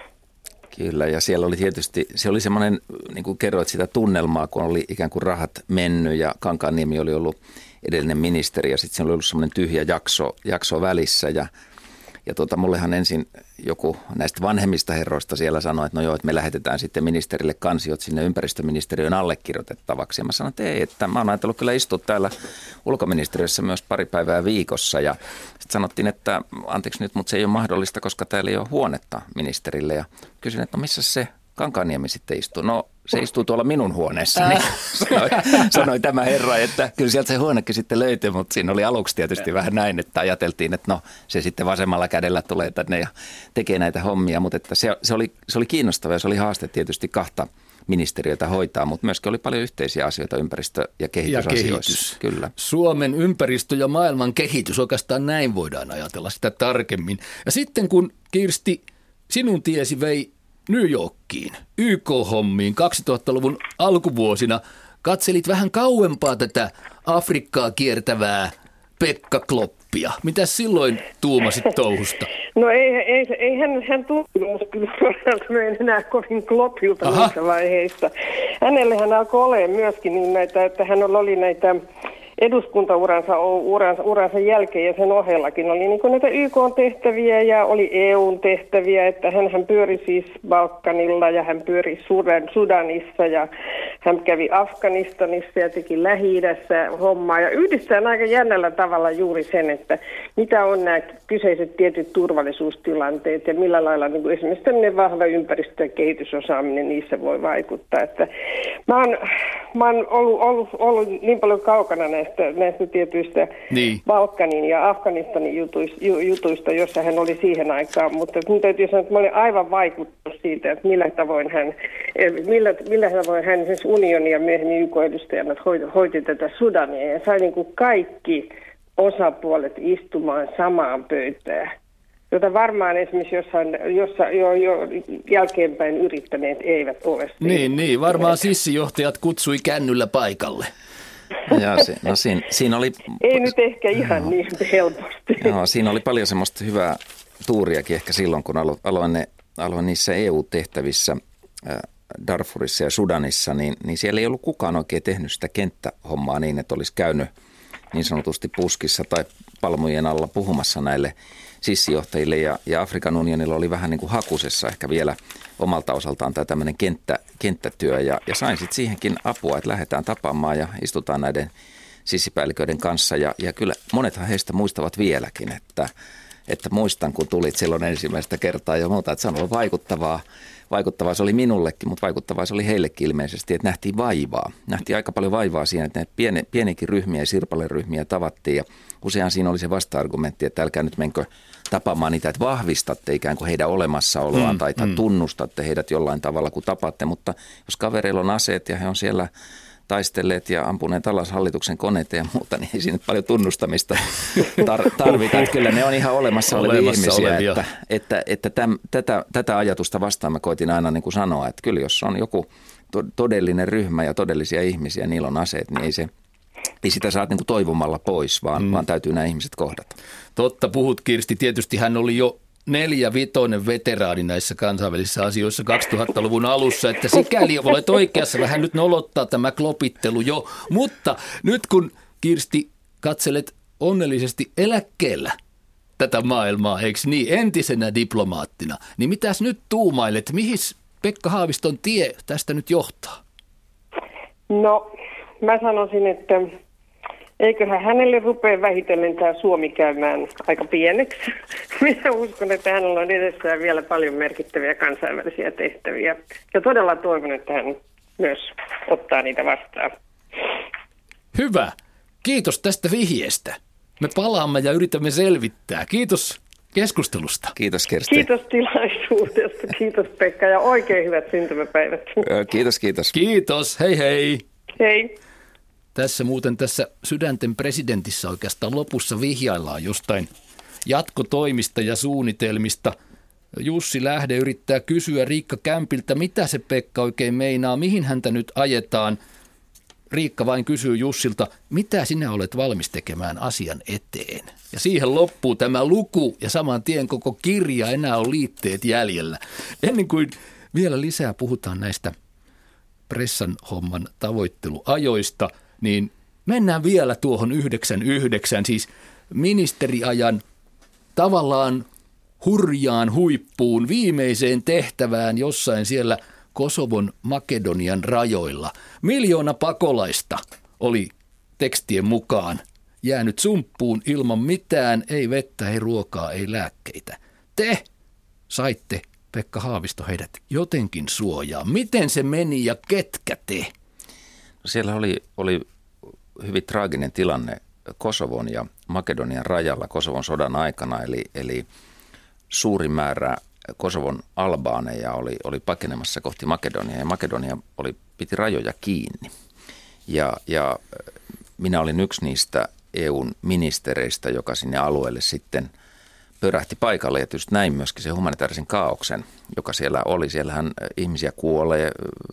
Kyllä, ja siellä oli tietysti, se oli semmoinen, niin kuin kerroit sitä tunnelmaa, kun oli ikään kuin rahat mennyt ja Kankaanniemi oli ollut edellinen ministeri ja sitten siellä oli ollut semmoinen tyhjä jakso, jakso välissä ja Ja tota, mullehan ensin joku näistä vanhemmista herroista siellä sanoi, että no joo, että me lähetetään sitten ministerille kansiot sinne ympäristöministeriön allekirjoitettavaksi. Ja mä sanoin, että ei, että mä oon ajatellut kyllä istua täällä ulkoministeriössä myös pari päivää viikossa. Ja sitten sanottiin, että anteeksi nyt, mutta se ei ole mahdollista, koska täällä ei ole huonetta ministerille. Ja kysyin, että no missä se Kankaanniemi sitten istuu? No se istuu tuolla minun huoneessani, äh. sanoi, sanoi tämä herra, että kyllä sieltä se huonekin sitten löytyi, mutta siinä oli aluksi tietysti äh. vähän näin, että ajateltiin, että no se sitten vasemmalla kädellä tulee tänne ja tekee näitä hommia, mutta että se, se, oli, se oli kiinnostavaa ja se oli haaste tietysti kahta ministeriötä hoitaa, mutta myöskin oli paljon yhteisiä asioita ympäristö- ja kehitysasioissa. Ja kehitys. Kyllä. Suomen ympäristö ja maailman kehitys, oikeastaan näin voidaan ajatella sitä tarkemmin. Ja sitten kun Kirsti, sinun tiesi vei New Yorkiin, Y K-hommiin kaksituhattaluvun alkuvuosina, katselit vähän kauempaa tätä Afrikkaa kiertävää Pekka Kloppia. Mitäs silloin tuumasit touhusta? No ei, ei, ei hän, hän tuntunut kyllä suoraan enää kovin Kloppilta niissä vaiheissa. Hänellehän alkoi olemaan myöskin niin näitä, että hän oli näitä eduskuntauransa uransa, uransa jälkeen ja sen ohellakin oli niin kuin näitä Y K-tehtäviä ja oli E U-tehtäviä, että hän, hän pyöri siis Balkanilla ja hän pyöri Sudan, Sudanissa ja hän kävi Afganistanissa ja teki Lähi-idässä hommaa ja yhdistää aika jännällä tavalla juuri sen, että mitä on nämä kyseiset tietyt turvallisuustilanteet ja millä lailla niin kuin esimerkiksi tämmöinen vahva ympäristö- ja kehitysosaaminen niissä voi vaikuttaa. Että mä oon, mä oon ollut, ollut, ollut niin paljon kaukana näistä näistä tietyistä niin. Balkanin ja Afganistanin jutuista, jutuista, jossa hän oli siihen aikaan, mutta minun täytyy sanoa, että mä olin aivan vaikuttunut siitä, että millä tavoin hän, millä, millä tavoin hän siis unioni ja myöhemmin Y K-edustajana hoiti, hoiti tätä Sudania ja sai niin kuin kaikki osapuolet istumaan samaan pöytään, jota varmaan esimerkiksi jossain, jossa jo, jo jälkeenpäin yrittäneet eivät ole. Niin, niin, varmaan sissijohtajat kutsui kännyllä paikalle. Ja se, no siinä, siinä oli, ei nyt ehkä ihan no, niin helposti. No, siinä oli paljon semmoista hyvää tuuriakin ehkä silloin, kun alo, aloin, ne, aloin niissä E U-tehtävissä. Darfurissa ja Sudanissa, niin, niin siellä ei ollut kukaan oikein tehnyt sitä kenttähommaa niin, että olisi käynyt niin sanotusti puskissa tai palmujen alla puhumassa näille sissijohtajille. Ja, ja Afrikan unionilla oli vähän niin kuin hakusessa ehkä vielä omalta osaltaan tämä tämmöinen kenttä, kenttätyö. Ja, ja sain sitten siihenkin apua, että lähdetään tapaamaan ja istutaan näiden sissipäälliköiden kanssa. Ja, ja kyllä monethan heistä muistavat vieläkin, että, että muistan kun tulit silloin ensimmäistä kertaa ja muuta, että se on ollut vaikuttavaa. Vaikuttavaa se oli minullekin, mutta vaikuttavaa se oli heillekin ilmeisesti, että nähtiin vaivaa. Nähtiin aika paljon vaivaa siinä, että pieni, pieniäkin ryhmiä ja sirpaleryhmiä tavattiin. Ja usein siinä oli se vasta-argumentti, että älkää nyt menkö tapaamaan niitä, että vahvistatte ikään kuin heidän olemassaoloaan mm, tai, tai mm. tunnustatte heidät jollain tavalla, kun tapaatte. Mutta jos kavereilla on aseet ja he on siellä taistelleet ja ampuneet alas hallituksen koneita ja muuta, niin ei siinä paljon tunnustamista tar- tarvita. Että kyllä ne on ihan olemassa olevia olemassa ihmisiä. Olevia. Että, että, että täm, tätä, tätä ajatusta vastaan mä koitin aina niin kuin sanoa, että kyllä jos on joku to- todellinen ryhmä ja todellisia ihmisiä, niillä on aseet, niin ei, se, ei sitä saa niin kuin toivomalla pois, vaan, mm. vaan täytyy nämä ihmiset kohdata. Totta puhut, Kirsti. Tietysti hän oli jo neljä vitoinen veteraani näissä kansainvälisissä asioissa kaksituhattaluvun alussa, että sikäli olet oikeassa, vähän nyt nolottaa tämä klopittelu jo, mutta nyt kun Kirsti katselet onnellisesti eläkkeellä tätä maailmaa, eikö niin, entisenä diplomaattina, niin mitäs nyt tuumailet, mihin Pekka Haaviston tie tästä nyt johtaa? No, mä sanoisin, että eiköhän hänelle rupea vähitellen tämä Suomi käymään aika pieneksi. Minä uskon, että hänellä on edessään vielä paljon merkittäviä kansainvälisiä tehtäviä. Ja todella toivon, että hän myös ottaa niitä vastaan. Hyvä. Kiitos tästä vihjeestä. Me palaamme ja yritämme selvittää. Kiitos keskustelusta. Kiitos Kirsti. Kiitos tilaisuudesta. Kiitos Pekka ja oikein hyvät syntymäpäivät. Kiitos, kiitos. Kiitos. Hei hei. Hei. Tässä muuten tässä Sydänten presidentissä oikeastaan lopussa vihjaillaan jostain jatkotoimista ja suunnitelmista. Jussi Lähde yrittää kysyä Riikka Kämpiltä, mitä se Pekka oikein meinaa, mihin häntä nyt ajetaan. Riikka vain kysyy Jussilta, mitä sinä olet valmis tekemään asian eteen. Ja siihen loppuu tämä luku ja saman tien koko kirja, enää on liitteet jäljellä. Ennen kuin vielä lisää puhutaan näistä pressan homman tavoitteluajoista, niin mennään vielä tuohon yhdeksänkymmentäyhdeksän, siis ministeriajan tavallaan hurjaan huippuun, viimeiseen tehtävään jossain siellä Kosovon Makedonian rajoilla. Miljoona pakolaista oli tekstien mukaan jäänyt sumppuun ilman mitään, ei vettä, ei ruokaa, ei lääkkeitä. Te saitte, Pekka Haavisto, heidät jotenkin suojaa. Miten se meni ja ketkä te? No siellä oli, oli hyvin traaginen tilanne Kosovon ja Makedonian rajalla Kosovon sodan aikana, eli, eli suuri määrä Kosovon albaaneja oli, oli pakenemassa kohti Makedoniaa ja Makedonia oli, piti rajoja kiinni. Ja, ja minä olin yksi niistä E U:n ministereistä, joka sinne alueelle sitten pörähti paikalle ja tietysti näin myöskin se humanitaarisen kaaoksen, joka siellä oli. Siellähän ihmisiä kuolee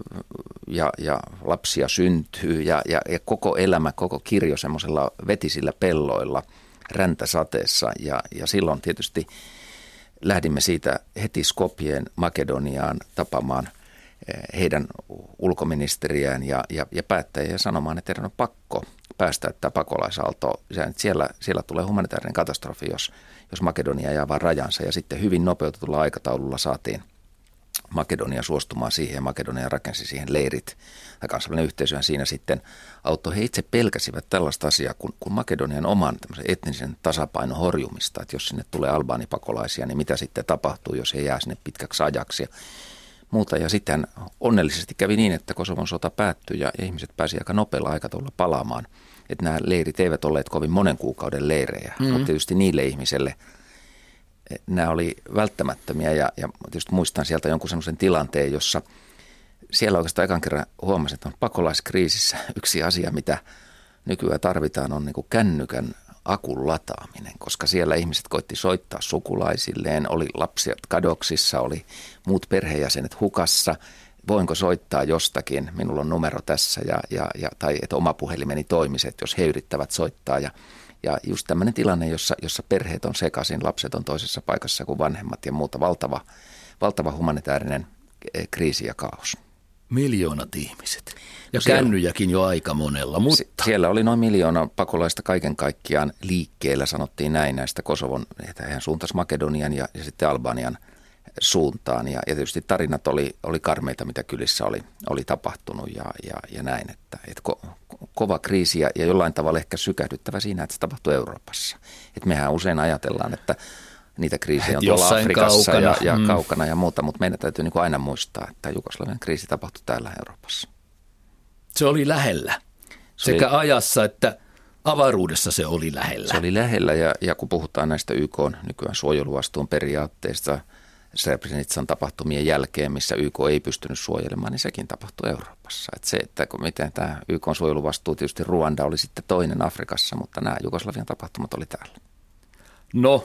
ja, ja lapsia syntyy ja, ja, ja koko elämä, koko kirjo semmoisella vetisillä pelloilla räntäsateessa ja, ja silloin tietysti lähdimme siitä heti Skopjeen Makedoniaan tapaamaan heidän ulkoministeriään ja, ja, ja päättäjiä sanomaan, että heidän on pakko päästä tämä pakolaisaalto. Siellä, siellä tulee humanitaarinen katastrofi, jos, jos Makedonia jää vaan rajansa. Ja sitten hyvin nopeutetulla aikataululla saatiin Makedonia suostumaan siihen ja Makedonia rakensi siihen leirit. Ja kansainvälinen yhteisöhän siinä sitten auttoi. He itse pelkäsivät tällaista asiaa kuin, kuin Makedonian oman etnisen tasapainon horjumista. Että jos sinne tulee albaanipakolaisia, niin mitä sitten tapahtuu, jos he jää sinne pitkäksi ajaksi. Ja muuta. Ja sitten onnellisesti kävi niin, että Kosovon sota päättyi ja ihmiset pääsivät aika nopealla aikataululla palaamaan. Että nämä leirit eivät olleet kovin monen kuukauden leirejä, mm-hmm. mutta tietysti niille ihmisille nämä oli välttämättömiä. Ja, ja tietysti muistan sieltä jonkun sellaisen tilanteen, jossa siellä oikeastaan ekan kerran huomasin, että on pakolaiskriisissä yksi asia, mitä nykyään tarvitaan, on niin kuin kännykän akun lataaminen, koska siellä ihmiset koitti soittaa sukulaisilleen, oli lapsia kadoksissa, oli muut perheenjäsenet hukassa, voinko soittaa jostakin, minulla on numero tässä, ja, ja, ja, tai että oma puhelimeni toimisi, että jos he yrittävät soittaa. Ja, ja just tämmöinen tilanne, jossa, jossa perheet on sekaisin, lapset on toisessa paikassa kuin vanhemmat ja muuta, valtava, valtava humanitaarinen kriisi ja kaos. miljoonat ihmiset. Ja no siellä, kännyjäkin jo aika monella, mutta... Siellä oli noin miljoona pakolaista kaiken kaikkiaan liikkeellä, sanottiin näin näistä Kosovon, että hän suuntasi Makedonian ja, ja sitten Albanian suuntaan. Ja, ja tietysti tarinat oli, oli karmeita, mitä kylissä oli, oli tapahtunut ja, ja, ja näin, että, että ko, kova kriisi ja, ja jollain tavalla ehkä sykähdyttävä siinä, että se tapahtui Euroopassa. Että mehän usein ajatellaan, että niitä kriisejä on tuolla Afrikassa kaukana. ja, ja mm. kaukana ja muuta, mutta meidän täytyy niin kuin aina muistaa, että Jugoslavian kriisi tapahtui täällä Euroopassa. Se oli lähellä. Se Sekä oli, ajassa että avaruudessa se oli lähellä. Se oli lähellä ja, ja kun puhutaan näistä Y K:n nykyään suojeluvastuun periaatteista Srebrenitsan tapahtumien jälkeen, missä Y K ei pystynyt suojelemaan, niin sekin tapahtui Euroopassa. Että se, että miten tämä Y K:n suojeluvastuu, tietysti Ruanda oli sitten toinen Afrikassa, mutta nämä Jugoslavian tapahtumat oli täällä. No,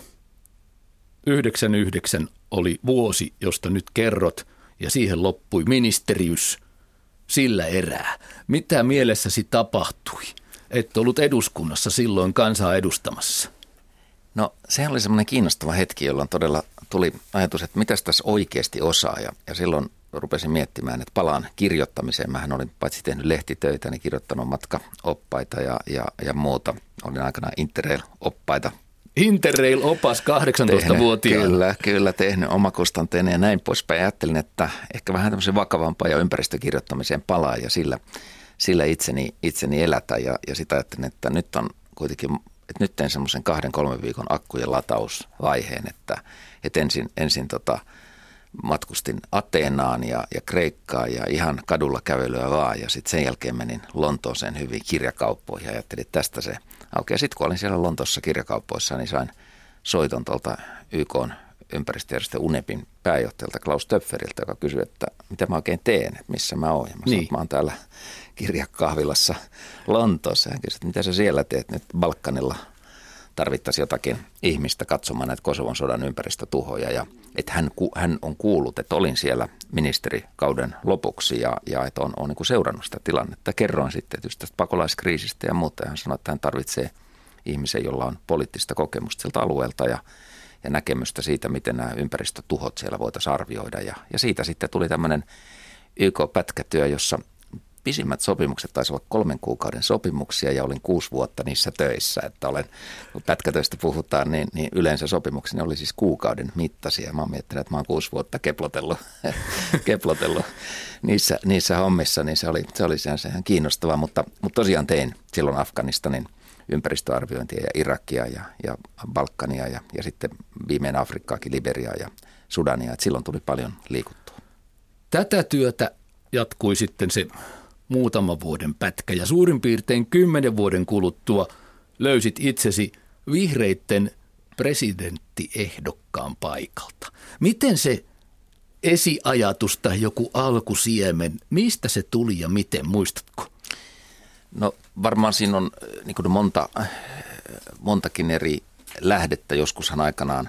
yhdeksänkymmentäyhdeksän oli vuosi, josta nyt kerrot, ja siihen loppui ministeriys sillä erää. Mitä mielessäsi tapahtui? Et ollut eduskunnassa silloin kansaa edustamassa. No se oli semmoinen kiinnostava hetki, jolloin todella tuli ajatus, että mitäs tässä oikeasti osaa. Ja, ja silloin rupesin miettimään, että palaan kirjoittamiseen. Mähän olin paitsi tehnyt lehtitöitä, niin kirjoittanut matkaoppaita ja, ja, ja muuta. Olin aikanaan Interrail-oppaita. Interrail-opas kahdeksantoistavuotiaana. Kyllä, kyllä tehnyt omakustanteena ja näin poispäin. Ajattelin, että ehkä vähän tämmöisen vakavampaa ja ympäristökirjoittamiseen palaa ja sillä, sillä itseni, itseni elätä. Ja, ja sitä ajattelin, että nyt on kuitenkin, että nyt teen semmoisen kahden, kolmen viikon akkujen latausvaiheen, että, että ensin, ensin tota, matkustin Ateenaan ja, ja Kreikkaan ja ihan kadulla kävelyä vaan ja sitten sen jälkeen menin Lontooseen hyvin kirjakauppoihin ja ajattelin, että tästä se aukeaa. Sitten kun olin siellä Lontoossa kirjakaupoissa, niin sain soiton tuolta Y K:n ympäristöjärjestö UNEPin pääjohtajalta Klaus Töpferiltä, joka kysyi, että mitä mä oikein teen, että missä mä oon. Ja mä sanoin, niin. Että mä oon täällä kirjakahvilassa Lontoossa. Hän kysyi, että mitä sä siellä teet nyt Balkanilla? Tarvittaisiin jotakin ihmistä katsomaan näitä Kosovon sodan ympäristötuhoja. Ja että hän, hän on kuullut, että olin siellä ministerikauden lopuksi ja, ja että on, on niin kuin seurannut sitä tilannetta. Kerroin sitten tietysti tästä pakolaiskriisistä ja muuta. Ja hän sanoi, että hän tarvitsee ihmisen, jolla on poliittista kokemusta sieltä alueelta ja, ja näkemystä siitä, miten nämä ympäristötuhot siellä voitaisiin arvioida. Ja, ja siitä sitten tuli tämmöinen Y K-pätkätyö, jossa pisimmät sopimukset taisi olla kolmen kuukauden sopimuksia ja olin kuusi vuotta niissä töissä. Että olen, kun pätkätöistä puhutaan, niin, niin yleensä sopimukseni oli siis kuukauden mittaisia. Mä oon miettinyt, että mä oon kuusi vuotta keplotellut, keplotellut niissä, niissä hommissa, niin se oli, se oli sehän kiinnostavaa. Mutta, mutta tosiaan tein silloin Afganistanin ympäristöarviointia ja Irakia ja, ja Balkania ja, ja sitten viimein Afrikkaakin, Liberiaa ja Sudania. Että silloin tuli paljon liikuttua. Tätä työtä jatkui sitten se muutaman vuoden pätkä ja suurin piirtein kymmenen vuoden kuluttua löysit itsesi vihreitten presidenttiehdokkaan paikalta. Miten se esiajatus tai joku alkusiemen, mistä se tuli ja miten, muistatko? No varmaan siinä on niin kuin monta, montakin eri lähdettä. Joskushan aikanaan,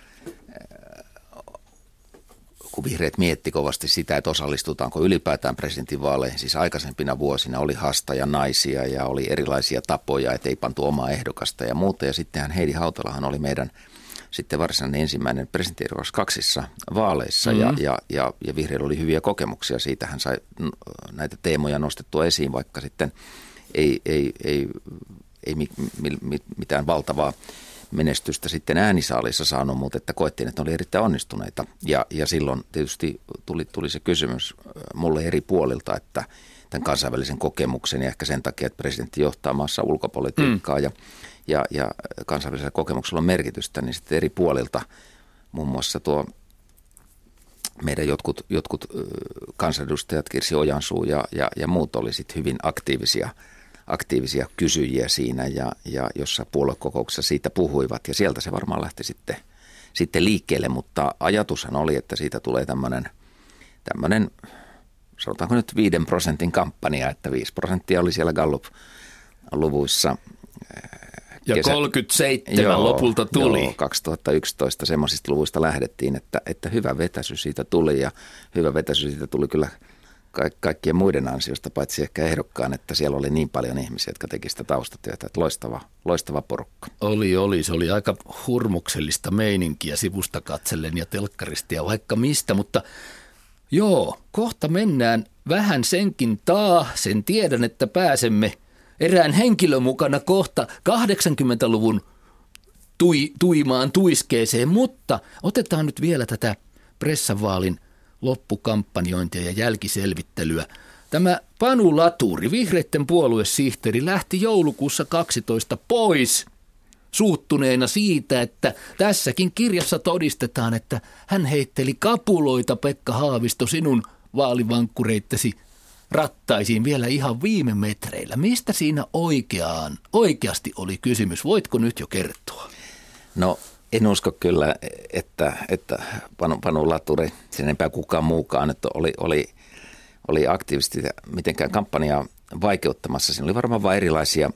kun vihreät mietti kovasti sitä, että osallistutaanko ylipäätään presidentinvaaleihin. Siis aikaisempina vuosina oli haastaja naisia ja oli erilaisia tapoja, että ei pantu omaa ehdokasta ja muuta. Ja sittenhän Heidi Hautalahan oli meidän sitten varsinainen ensimmäinen presidenttiehdokas kaksissa vaaleissa mm-hmm. ja, ja, ja, ja vihreillä oli hyviä kokemuksia siitä. Hän sai näitä teemoja nostettua esiin, vaikka sitten ei, ei, ei, ei mitään valtavaa menestystä sitten äänisaalissa saanut, mutta että koettiin, että ne oli erittäin onnistuneita. Ja, ja silloin tietysti tuli, tuli se kysymys mulle eri puolilta, että tämän kansainvälisen kokemuksen ja ehkä sen takia, että presidentti johtaa maassa ulkopolitiikkaa mm. ja, ja, ja kansainvälisellä kokemuksella on merkitystä, niin sitten eri puolilta muun muassa tuo meidän jotkut, jotkut kansanedustajat, Kirsi Ojansuu ja, ja, ja muut oli sitten hyvin aktiivisia aktiivisia kysyjiä siinä ja, ja jossa puoluekokouksessa siitä puhuivat ja sieltä se varmaan lähti sitten, sitten liikkeelle, mutta ajatushan oli, että siitä tulee tämmöinen, tämmöinen sanotaanko nyt viiden prosentin kampanja, että viisi prosenttia oli siellä Gallup-luvuissa. Ja kesä, kolmekymmentäseitsemän joo, lopulta tuli. Joo, kaksituhattayksitoista semmoisista luvuista lähdettiin, että, että hyvä vetäisy siitä tuli ja hyvä vetäisy siitä tuli kyllä kaikkien muiden ansiosta, paitsi ehkä ehdokkaan, että siellä oli niin paljon ihmisiä, jotka teki sitä taustatyötä, että loistava, loistava porukka. Oli, oli. Se oli aika hurmuksellista meininkiä sivusta katsellen ja telkkarista ja vaikka mistä, mutta joo, kohta mennään vähän senkin taa, sen tiedän, että pääsemme erään henkilön mukana kohta kahdeksankymmentäluvun tui, tuimaan tuiskeeseen, mutta otetaan nyt vielä tätä pressavaalin loppukampanjointia ja jälkiselvittelyä. Tämä Panu Laturi, vihreitten puoluesihteeri, lähti joulukuussa kaksitoista pois suuttuneena siitä, että tässäkin kirjassa todistetaan, että hän heitteli kapuloita, Pekka Haavisto, sinun vaalivankkureittesi rattaisiin vielä ihan viime metreillä. Mistä siinä oikeaan, oikeasti oli kysymys? Voitko nyt jo kertoa? No en usko kyllä, että, että Panu, Panu Laturi, sen enempää kukaan muukaan, että oli, oli, oli aktiivisesti mitenkään kampanjaa vaikeuttamassa. Siinä oli varmaan vain erilaisia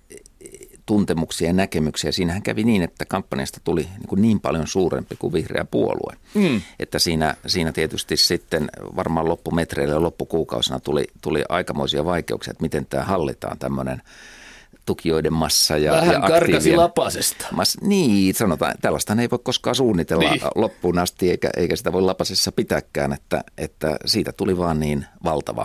tuntemuksia ja näkemyksiä. Siinähän kävi niin, että kampanjasta tuli niin, kuin niin paljon suurempi kuin vihreä puolue. Mm. Että siinä, siinä tietysti sitten varmaan loppumetreillä ja loppukuukausina tuli, tuli aikamoisia vaikeuksia, että miten tämä hallitaan tämmöinen tukijoiden massa ja, vähän ja karkasi lapasesta. Massa. Niin, sanotaan, tällaista ei voi koskaan suunnitella niin loppuun asti, eikä, eikä sitä voi lapasessa pitääkään, että, että siitä tuli vaan niin valtava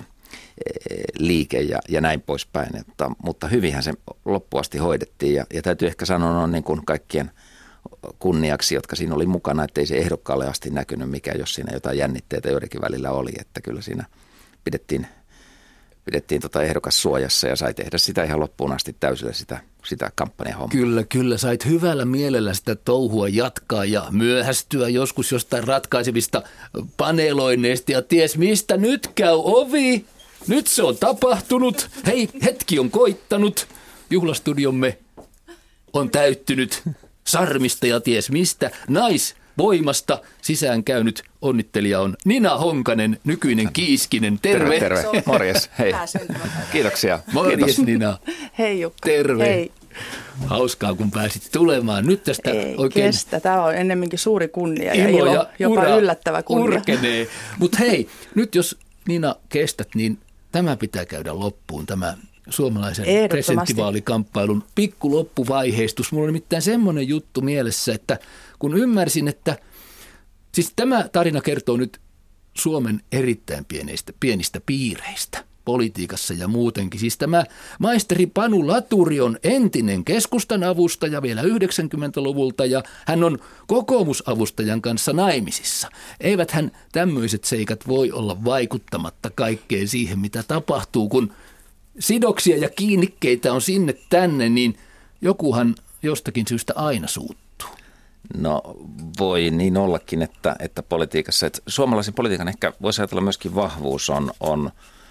liike ja, ja näin poispäin. Mutta, mutta hyvinhän se loppuasti hoidettiin ja, ja täytyy ehkä sanoa on niin kuin kaikkien kunniaksi, jotka siinä oli mukana, ettei se ehdokkaalle asti näkynyt mikä, jos siinä jotain jännitteitä joidenkin välillä oli, että kyllä siinä pidettiin, pidettiin tota ehdokas suojassa ja sai tehdä sitä ihan loppuun asti täysillä sitä, sitä kampanjahommaa. Kyllä, kyllä. Sait hyvällä mielellä sitä touhua jatkaa ja myöhästyä joskus jostain ratkaisevista paneeloinneista ja ties mistä nyt käy ovi. Nyt se on tapahtunut. Hei, hetki on koittanut. Juhlastudiomme on täyttynyt sarmista ja ties mistä. Naisvoimasta sisään käynyt onnittelija on Nina Honkanen, nykyinen Kiiskinen. Terve. Terve, terve. Morjes. Hei. Kiitoksia. Morjes, Kiitos. Nina. Hei Jukka. Terve. Hei. Hauskaa, kun pääsit tulemaan. Nyt tästä Ei oikein kestä. Tämä on ennemminkin suuri kunnia ja ilo, ja jopa ura yllättävä kunnia. Urkenee. Mutta hei, nyt jos Nina kestät, niin tämä pitää käydä loppuun, tämä suomalaisen presidenttivaalikamppailun pikku loppuvaiheistus. Mulla on nimittäin semmoinen juttu mielessä, että kun ymmärsin, että siis tämä tarina kertoo nyt Suomen erittäin pienistä, pienistä piireistä politiikassa ja muutenkin. Siis tämä maisteri Panu Laturi on entinen keskustan avustaja vielä yhdeksänkymmentäluvulta ja hän on kokoomusavustajan kanssa naimisissa. Eiväthän tämmöiset seikat voi olla vaikuttamatta kaikkeen siihen, mitä tapahtuu, kun sidoksia ja kiinnikkeitä on sinne tänne, niin jokuhan jostakin syystä aina suuttuu. No voi niin ollakin, että, että politiikassa, että suomalaisen politiikan ehkä voisi ajatella myöskin vahvuus on, on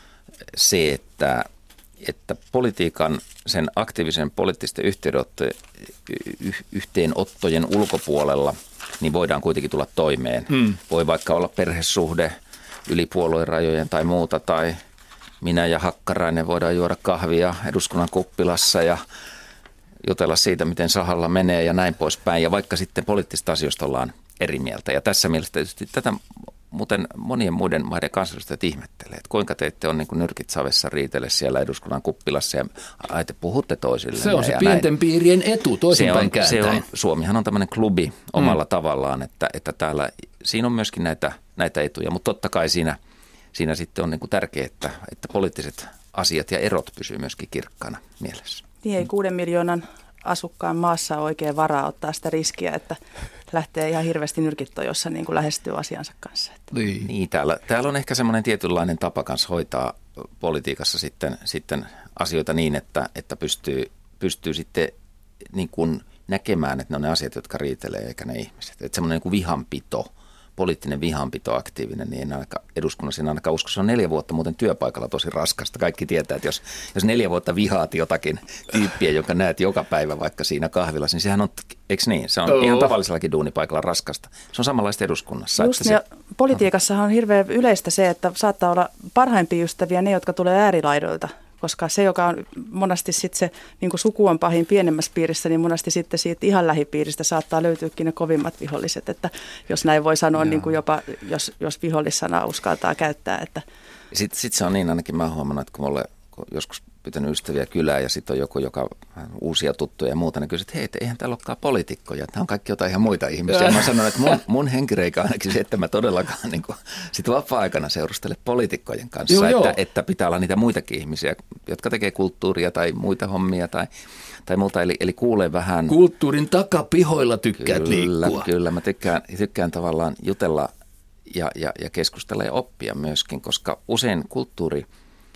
se, että, että politiikan, sen aktiivisen poliittisten yhteenottojen ulkopuolella, niin voidaan kuitenkin tulla toimeen. Hmm. Voi vaikka olla perhesuhde yli puoluerajojen tai muuta, tai minä ja Hakkarainen voidaan juoda kahvia eduskunnan kuppilassa ja jutella siitä, miten sahalla menee ja näin poispäin. Ja vaikka sitten poliittisista asioista ollaan eri mieltä. Ja tässä mielessä tietysti tätä muuten monien muiden maiden kansanedustajat ihmettelee, että kuinka te ette ole niin kuin nyrkit savessa riitele siellä eduskunnan kuppilassa ja te puhutte toisille. Se on se pienten näin. Piirien etu toisinpäin kääntäen. Se on, Suomihan on tämmöinen klubi omalla mm. tavallaan, että, että täällä siinä on myöskin näitä, näitä etuja, mutta totta kai siinä, siinä sitten on niin kuin tärkeää, että, että poliittiset asiat ja erot pysyy myöskin kirkkana mielessä. Niin ei kuuden miljoonan asukkaan maassa oikein varaa ottaa sitä riskiä, että lähtee ihan hirveästi nyrkittojossa niin kuin lähestyy asiansa kanssa. Niin, niin täällä, täällä on ehkä semmoinen tietynlainen tapa kanssa hoitaa politiikassa sitten, sitten asioita niin, että, että pystyy, pystyy sitten niin kuin näkemään, että ne on ne asiat, jotka riitelee, eikä ne ihmiset. Että semmoinen niin kuin vihanpito, poliittinen vihanpito aktiivinen, niin en ainakaan, eduskunnassa en ainakaan usko. Se on neljä vuotta muuten työpaikalla tosi raskasta. Kaikki tietää, että jos, jos neljä vuotta vihaat jotakin tyyppiä, jonka näet joka päivä vaikka siinä kahvilassa, niin sehän on, eikö niin? Se on oh. ihan tavallisellakin duunipaikalla raskasta. Se on samanlaista eduskunnassa. Just, se, politiikassahan on hirveän yleistä se, että saattaa olla parhaimpia ystäviä ne, jotka tulee äärilaidoilta. Koska se, joka on monasti sitten se niin kuin suku on pahin pienemmässä piirissä, niin monasti sitten siitä ihan lähipiiristä saattaa löytyäkin ne kovimmat viholliset. Että jos näin voi sanoa, niin kuin jopa jos, jos vihollissanaa uskaltaa käyttää. Että. Sitten sit se on niin, ainakin mä oon huomannut, että kun mulle kun joskus pyytänyt ystäviä kylään ja sitten on joku, joka uusia tuttuja ja muuta, niin kysyy, että hei, et eihän täällä olekaan poliitikkoja, tämä on kaikki jotain ihan muita ihmisiä. Mä sanon, että mun, mun henkireikä on ainakin se, että mä todellakaan niin kuin, sit vapaa-aikana seurustelen poliitikkojen kanssa, joo, että, joo. että pitää olla niitä muitakin ihmisiä, jotka tekee kulttuuria tai muita hommia tai, tai muuta, eli, eli kuulee vähän. Kulttuurin takapihoilla tykkäät kyllä, liikkua. Kyllä, mä tykkään, tykkään tavallaan jutella ja, ja, ja keskustella ja oppia myöskin, koska usein kulttuuri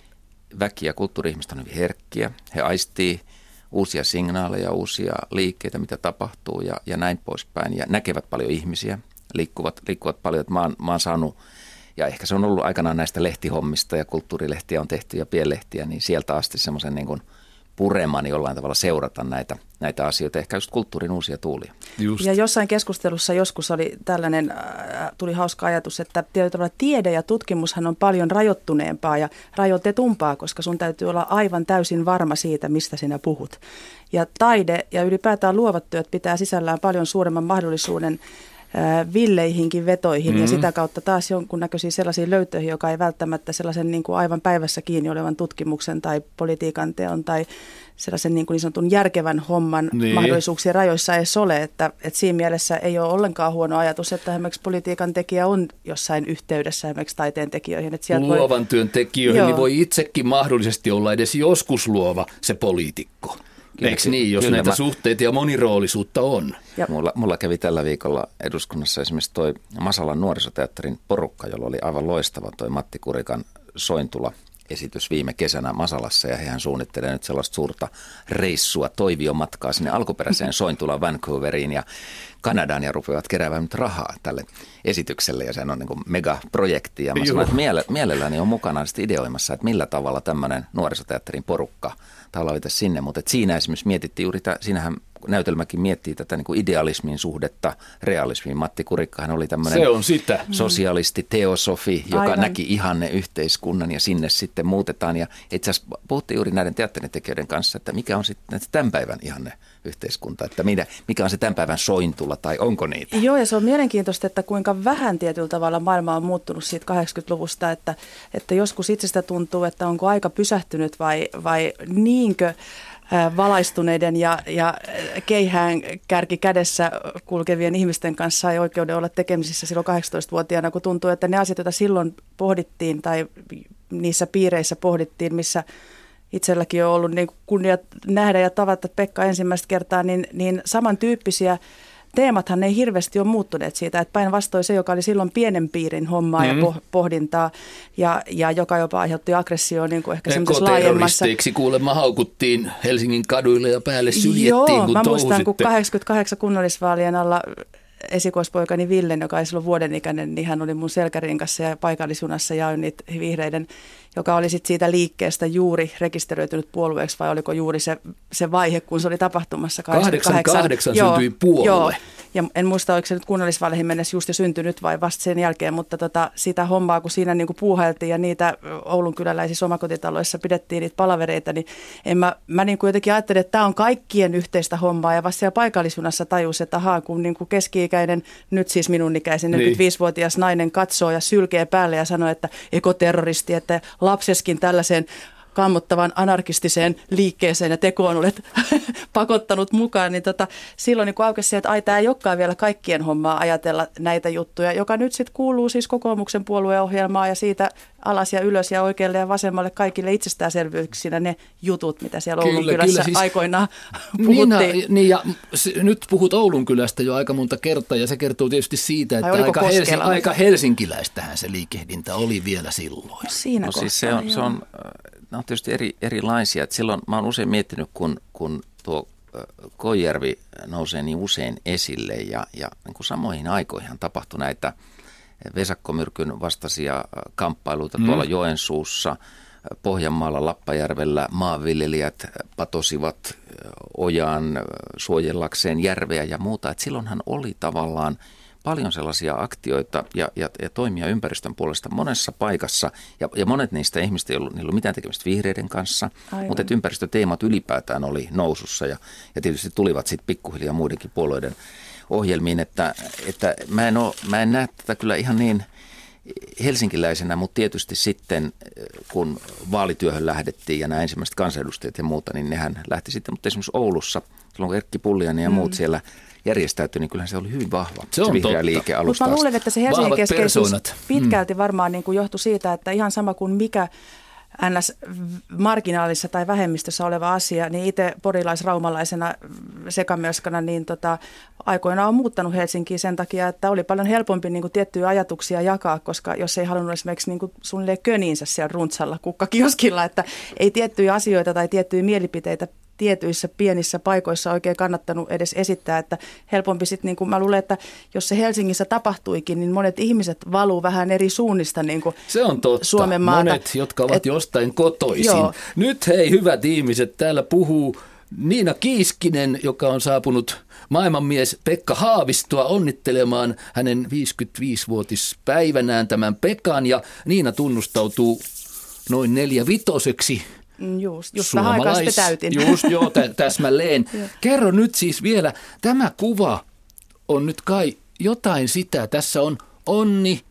väki ja kulttuuri-ihmiset on hyvin herkkiä. He aistii uusia signaaleja, uusia liikkeitä, mitä tapahtuu ja, ja näin poispäin. Ja näkevät paljon ihmisiä, liikkuvat, liikkuvat paljon. Mä oon, mä oon saanut, ja ehkä se on ollut aikanaan näistä lehtihommista ja kulttuurilehtiä on tehty ja pienlehtiä, niin sieltä asti semmoisen niin kuin pureman jollain tavalla seurata näitä, näitä asioita, ehkä just kulttuurin uusia tuulia. Just. Ja jossain keskustelussa joskus oli tällainen, äh, tuli hauska ajatus, että tiede ja tutkimushan on paljon rajoittuneempaa ja rajoitetumpaa, koska sun täytyy olla aivan täysin varma siitä, mistä sinä puhut. Ja taide ja ylipäätään luovat työt pitää sisällään paljon suuremman mahdollisuuden villeihinkin vetoihin mm-hmm. ja sitä kautta taas jonkunnäköisiä sellaisia löytöihin, joka ei välttämättä sellaisen niin kuin aivan päivässä kiinni olevan tutkimuksen tai politiikan teon tai sellaisen niin, kuin niin sanotun järkevän homman niin. mahdollisuuksien rajoissa edes ole, että, että siinä mielessä ei ole ollenkaan huono ajatus, että esimerkiksi politiikan tekijä on jossain yhteydessä esimerkiksi taiteen tekijöihin. Että luovan voi, työn tekijöihin, niin voi itsekin mahdollisesti olla edes joskus luova se poliitikko. Eikö niin, jos näitä mä... suhteita ja moniroolisuutta on? Mulla, mulla kävi tällä viikolla eduskunnassa esimerkiksi toi Masalan nuorisoteatterin porukka, jolla oli aivan loistava toi Matti Kurikan Sointula-esitys viime kesänä Masalassa. Ja hehän suunnittelee nyt sellaista suurta reissua, toiviomatkaa sinne alkuperäiseen Sointulaan Vancouveriin ja Kanadaan ja rupeavat keräämään nyt rahaa tälle esitykselle. Ja sehän on niin kuin megaprojekti. Ja mä sanoin, että miele, mielelläni on mukana sitten ideoimassa, että millä tavalla tämmöinen nuorisoteatterin porukka taulavita sinne, mutta siinä esimerkiksi mietittiin juuri, tämän, siinähän näytelmäkin miettii tätä niin kuin idealismin suhdetta realismiin. Matti Kurikkahan oli tämmöinen se on sitä. sosialisti, teosofi, joka aivan. näki ihanne yhteiskunnan ja sinne sitten muutetaan. Ja itse asiassa puhuttiin juuri näiden teatteritekijöiden kanssa, että mikä on sitten tämän päivän ihanne yhteiskunta, että mikä on se tämän päivän Sointula tai onko niitä? Joo, ja se on mielenkiintoista, että kuinka vähän tietyllä tavalla maailma on muuttunut siitä kahdeksankymmentäluvusta, että, että joskus itsestä tuntuu, että onko aika pysähtynyt vai, vai niinkö valaistuneiden ja, ja keihään kärki kädessä kulkevien ihmisten kanssa ei oikeuden olla tekemisissä silloin kahdeksantoistavuotiaana, kun tuntuu, että ne asiat, joita silloin pohdittiin tai niissä piireissä pohdittiin, missä itselläkin on ollut niin kunnia nähdä ja tavata Pekka ensimmäistä kertaa, niin, niin samantyyppisiä teemathan ei hirveästi ole muuttuneet siitä, että päinvastoin se, joka oli silloin pienen piirin hommaa mm-hmm. ja pohdintaa ja, ja joka jopa aiheutti aggressioon niin kuin ehkä semmoisessa laajemmassa. Ekoterroristeiksi kuulemma haukuttiin Helsingin kaduille ja päälle syljettiin, Joo, kun mä muistan, touhusitte. kun kahdeksankymmentäkahdeksan kunnallisvaalien alla esikoispoikani Villen, joka ei silloin vuoden ikäinen, niin hän oli mun selkärinkassa ja paikallisjunassa jaoin niitä vihreiden, joka oli sitten siitä liikkeestä juuri rekisteröitynyt puolueeksi, vai oliko juuri se, se vaihe, kun se oli tapahtumassa kahdeksankymmentäkahdeksan syntyi puolue. Joo, ja en muista, oliko se nyt kunnallisvaaleihin mennessä just jo syntynyt vai vasta sen jälkeen, mutta tota, sitä hommaa, kun siinä niinku puuhailtiin ja niitä Oulun kyläläisissä omakotitaloissa pidettiin niitä palavereita, niin en mä, mä niinku jotenkin ajattelin, että tämä on kaikkien yhteistä hommaa, ja vasta siellä paikallisjunassa tajus, että ahaa, kun niinku keski-ikäinen, nyt siis minun ikäisen, neljäkymmentäviisivuotias nainen katsoo ja sylkee päälle ja sanoo, että ekoterroristi, että lapseskin tällaiseen kammottavan anarkistiseen liikkeeseen ja tekoon olet pakottanut mukaan, niin tota, silloin niin aukesi se, että ai, tämä ei olekaan vielä kaikkien hommaa ajatella näitä juttuja, joka nyt sitten kuuluu siis kokoomuksen puolueohjelmaa ja siitä alas ja ylös ja oikealle ja vasemmalle kaikille itsestäänselvyyksinä ne jutut, mitä siellä Oulun kyllä, kylässä kyllä, siis aikoinaan puhuttiin. Niin, niin ja se, nyt puhut Oulun kylästä jo aika monta kertaa ja se kertoo tietysti siitä, että aika, helsi, aika helsinkiläistähän se liikehdintä oli vielä silloin. No, siinä no, siis se on, se on, ne on tietysti eri, erilaisia. Et silloin mä oon usein miettinyt, kun, kun tuo Koijärvi nousee niin usein esille ja, ja niin kuin samoihin aikoihin tapahtui näitä Vesakkomyrkyn vastaisia kamppailuita mm. tuolla Joensuussa, Pohjanmaalla, Lappajärvellä maanviljelijät patosivat ojaan suojellakseen järveä ja muuta. Et silloinhan oli tavallaan paljon sellaisia aktioita ja, ja, ja toimia ympäristön puolesta monessa paikassa. Ja, ja monet niistä ihmistä ei ollut, niillä ollut mitään tekemistä vihreiden kanssa, aivan. Mutta ympäristöteemat ylipäätään oli nousussa ja, ja tietysti tulivat sitten pikkuhiljaa muidenkin puolueiden ohjelmiin, että, että mä, en ole, mä en näe tätä kyllä ihan niin, helsinkiläisenä, mutta tietysti sitten kun vaalityöhön lähdettiin ja nämä ensimmäiset kansanedustajat ja muuta, niin nehän lähti sitten, mutta esimerkiksi Oulussa, silloin kun Erkki Pulliainen ja mm. muut siellä järjestäytyi, niin kyllähän se oli hyvin vahva. Se, se on vihreä liike alusta. Mutta mä luulen, että se Helsingin keskeisyys pitkälti varmaan niin kuin johtui siitä, että ihan sama kuin mikä ns. Marginaalissa tai vähemmistössä oleva asia, niin itse porilais-raumalaisena sekamölskana niin tota, aikoinaan on muuttanut Helsinkiin sen takia, että oli paljon helpompi niin kuin tiettyjä ajatuksia jakaa, koska jos ei halunnut esimerkiksi niin kuin suunnilleen köniinsä siellä runtsalla kukkakioskilla, että ei tiettyjä asioita tai tiettyjä mielipiteitä tietyissä pienissä paikoissa oikein kannattanut edes esittää, että helpompi sitten, niin kuin mä luulen, että jos se Helsingissä tapahtuikin, niin monet ihmiset valuu vähän eri suunnista niin kuin se on totta. Suomen maata. Monet, jotka ovat Et, jostain kotoisin. Joo. Nyt hei hyvät ihmiset, täällä puhuu Niina Kiiskinen, joka on saapunut maailmanmies Pekka Haavistoa onnittelemaan hänen viisikymmentäviisivuotispäivänään tämän Pekan, ja Niina tunnustautuu noin neljävitoseksi. Just, just vähän aikaa sitten täytin. Just joo, tä, täsmälleen. Kerro nyt siis vielä, tämä kuva on nyt kai jotain sitä. Tässä on Onni,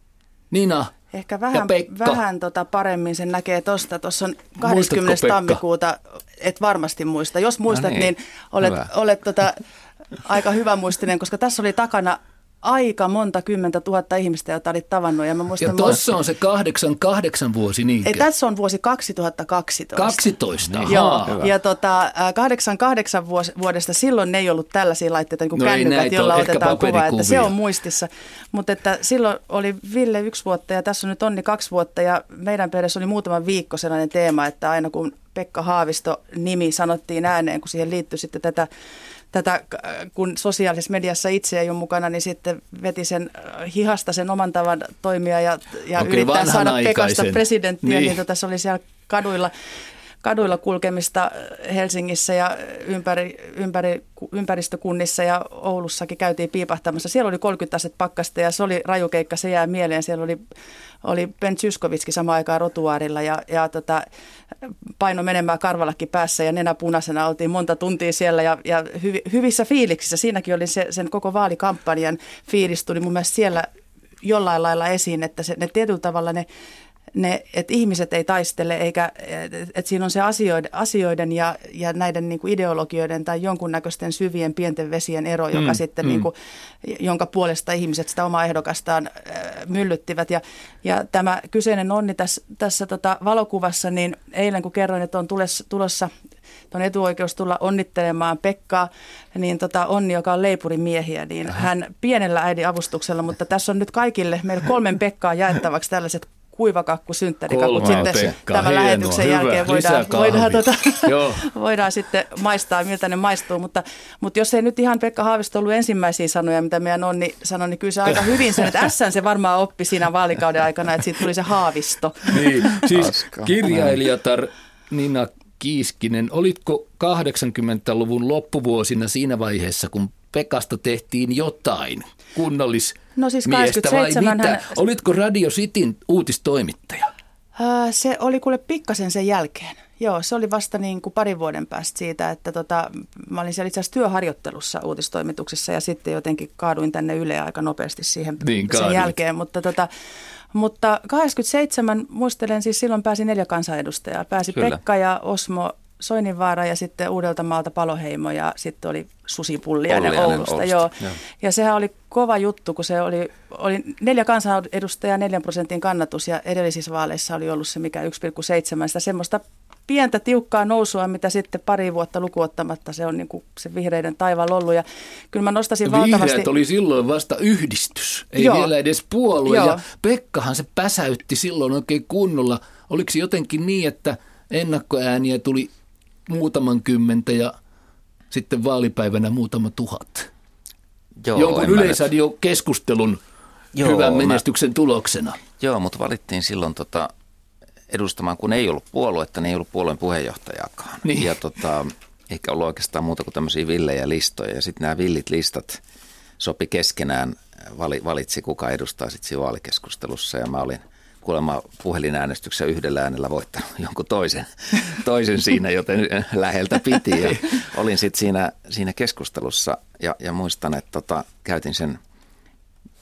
Nina Ehkä vähän, ja Pekka. vähän tota paremmin sen näkee tuosta. Tuossa on kahdeskymmenes tammikuuta, et varmasti muista. Jos muistat, no niin, niin olet, olet tota, aika hyvä muistinen, koska tässä oli takana aika monta kymmentä tuhatta ihmistä, joita olit tavannut. Ja, ja tuossa on se kahdeksan, kahdeksan vuosi niinkö? Ei, tässä on vuosi kaksituhattakaksitoista. kaksitoista, niin. Joo, ja tota, kahdeksan, kahdeksan vuodesta silloin ne ei ollut tällaisia laitteita, niin kuin no kännykät, jolla otetaan kuva, että se on muistissa. Mutta että silloin oli Ville yksi vuotta ja tässä on nyt Onni kaksi vuotta ja meidän perheessä oli muutama viikko sellainen teema, että aina kun Pekka Haavisto nimi sanottiin ääneen, kun siihen liittyi sitten tätä Tätä, kun sosiaalisessa mediassa itse ei ole mukana, niin sitten veti sen hihasta sen oman tavan toimia ja, ja yrittää saada Pekasta presidenttiä. Niin. Niin tota, se oli siellä kaduilla, kaduilla kulkemista Helsingissä ja ympäri, ympäri, ympäristökunnissa ja Oulussakin käytiin piipahtamassa. Siellä oli kolmekymmentä astetta pakkasta ja se oli rajukeikka, se jää mieleen. Siellä oli, oli Ben Zyskowiczkin samaan aikaan rotuaarilla ja, ja tota, paino menemään karvalakki päässä ja nenä punaisena. Oltiin monta tuntia siellä ja, ja hyvi, hyvissä fiiliksissä. Siinäkin oli se, sen koko vaalikampanjan fiilis tuli mun mielestä siellä jollain lailla esiin, että se, ne tietyllä tavalla ne Ne, että ihmiset ei taistele, eikä, että siinä on se asioiden, asioiden ja, ja näiden niin kuin ideologioiden tai jonkunnäköisten syvien pienten vesien ero, joka mm, sitten, mm. Niin kuin, jonka puolesta ihmiset sitä omaa ehdokastaan myllyttivät. Ja, ja tämä kyseinen Onni tässä, tässä tota valokuvassa, niin eilen kun kerroin, että on tulossa, tulossa on etuoikeus tulla onnittelemaan Pekkaa, niin tota Onni, joka on leipurimiehiä, niin Aha. hän pienellä äidin avustuksella, mutta tässä on nyt kaikille, meillä kolmen Pekkaa jaettavaksi tällaiset kuivakakku-synttärikakut sitten Pekka, tämän hienoa, lähetyksen hyvä, jälkeen voidaan, voidaan, tuota, voidaan sitten maistaa, miltä ne maistuu. Mutta, mutta jos ei nyt ihan Pekka Haavisto ollut ensimmäisiä sanoja, mitä meidän Onni sanoi, niin kyllä se aika hyvin sen, että Ässän se varmaan oppi siinä vaalikauden aikana, että siitä tuli se Haavisto. Niin, siis kirjailijatar Niina Kiiskinen, olitko kahdeksankymmentäluvun loppuvuosina siinä vaiheessa, kun Pekasta tehtiin jotain kunnollismiestä no siis vai mitä? Hän... Olitko Radio Cityn uutistoimittaja? Ää, se oli kuule pikkasen sen jälkeen. Joo, se oli vasta niin kuin parin vuoden päästä siitä, että tota, mä olin siellä itse asiassa työharjoittelussa uutistoimituksessa ja sitten jotenkin kaaduin tänne Yleen aika nopeasti siihen niin, sen jälkeen. Mutta, tota, mutta kahdeksankymmentäseitsemän muistelen siis silloin pääsi neljä kansanedustajaa. Pääsi Kyllä. Pekka ja Osmo Soininvaara ja sitten Uudeltamaalta Paloheimo ja sitten oli Susi Pulliainen Oulusta. Oulusta. Joo. Joo. Ja sehän oli kova juttu, kun se oli, oli neljä kansanedustajaa, neljän prosentin kannatus ja edellisissä vaaleissa oli ollut se mikä yksi pilkku seitsemän. Sitä semmoista pientä tiukkaa nousua, mitä sitten pari vuotta lukuottamatta se on niin kuin se vihreiden taivaalla ollut. Ja kyllä mä nostasin Vihreät valtavasti. Vihreät oli silloin vasta yhdistys, ei Joo. vielä edes puolue. Joo. Ja Pekkahan se päsäytti silloin oikein kunnolla. Oliko se jotenkin niin, että ennakkoääniä tuli muutaman kymmentä ja sitten vaalipäivänä muutama tuhat. Joo, jonkun yleisradiokeskustelun hyvän menestyksen mä... tuloksena. Joo, mutta valittiin silloin tota edustamaan, kun ei ollut puoluetta, niin ei ollut puolueen puheenjohtajakaan. Niin. Ja tota, eikä ollut oikeastaan muuta kuin tämmöisiä villejä listoja. Ja sitten nämä villit listat sopi keskenään, valitsi kuka edustaa sitten siinä vaalikeskustelussa ja mä olin kuulemma puhelinäänestyksessä yhdellä äänellä voittanut jonkun toisen, toisen siinä, joten läheltä piti. Ja olin sitten siinä, siinä keskustelussa ja, ja muistan, että tota, käytin sen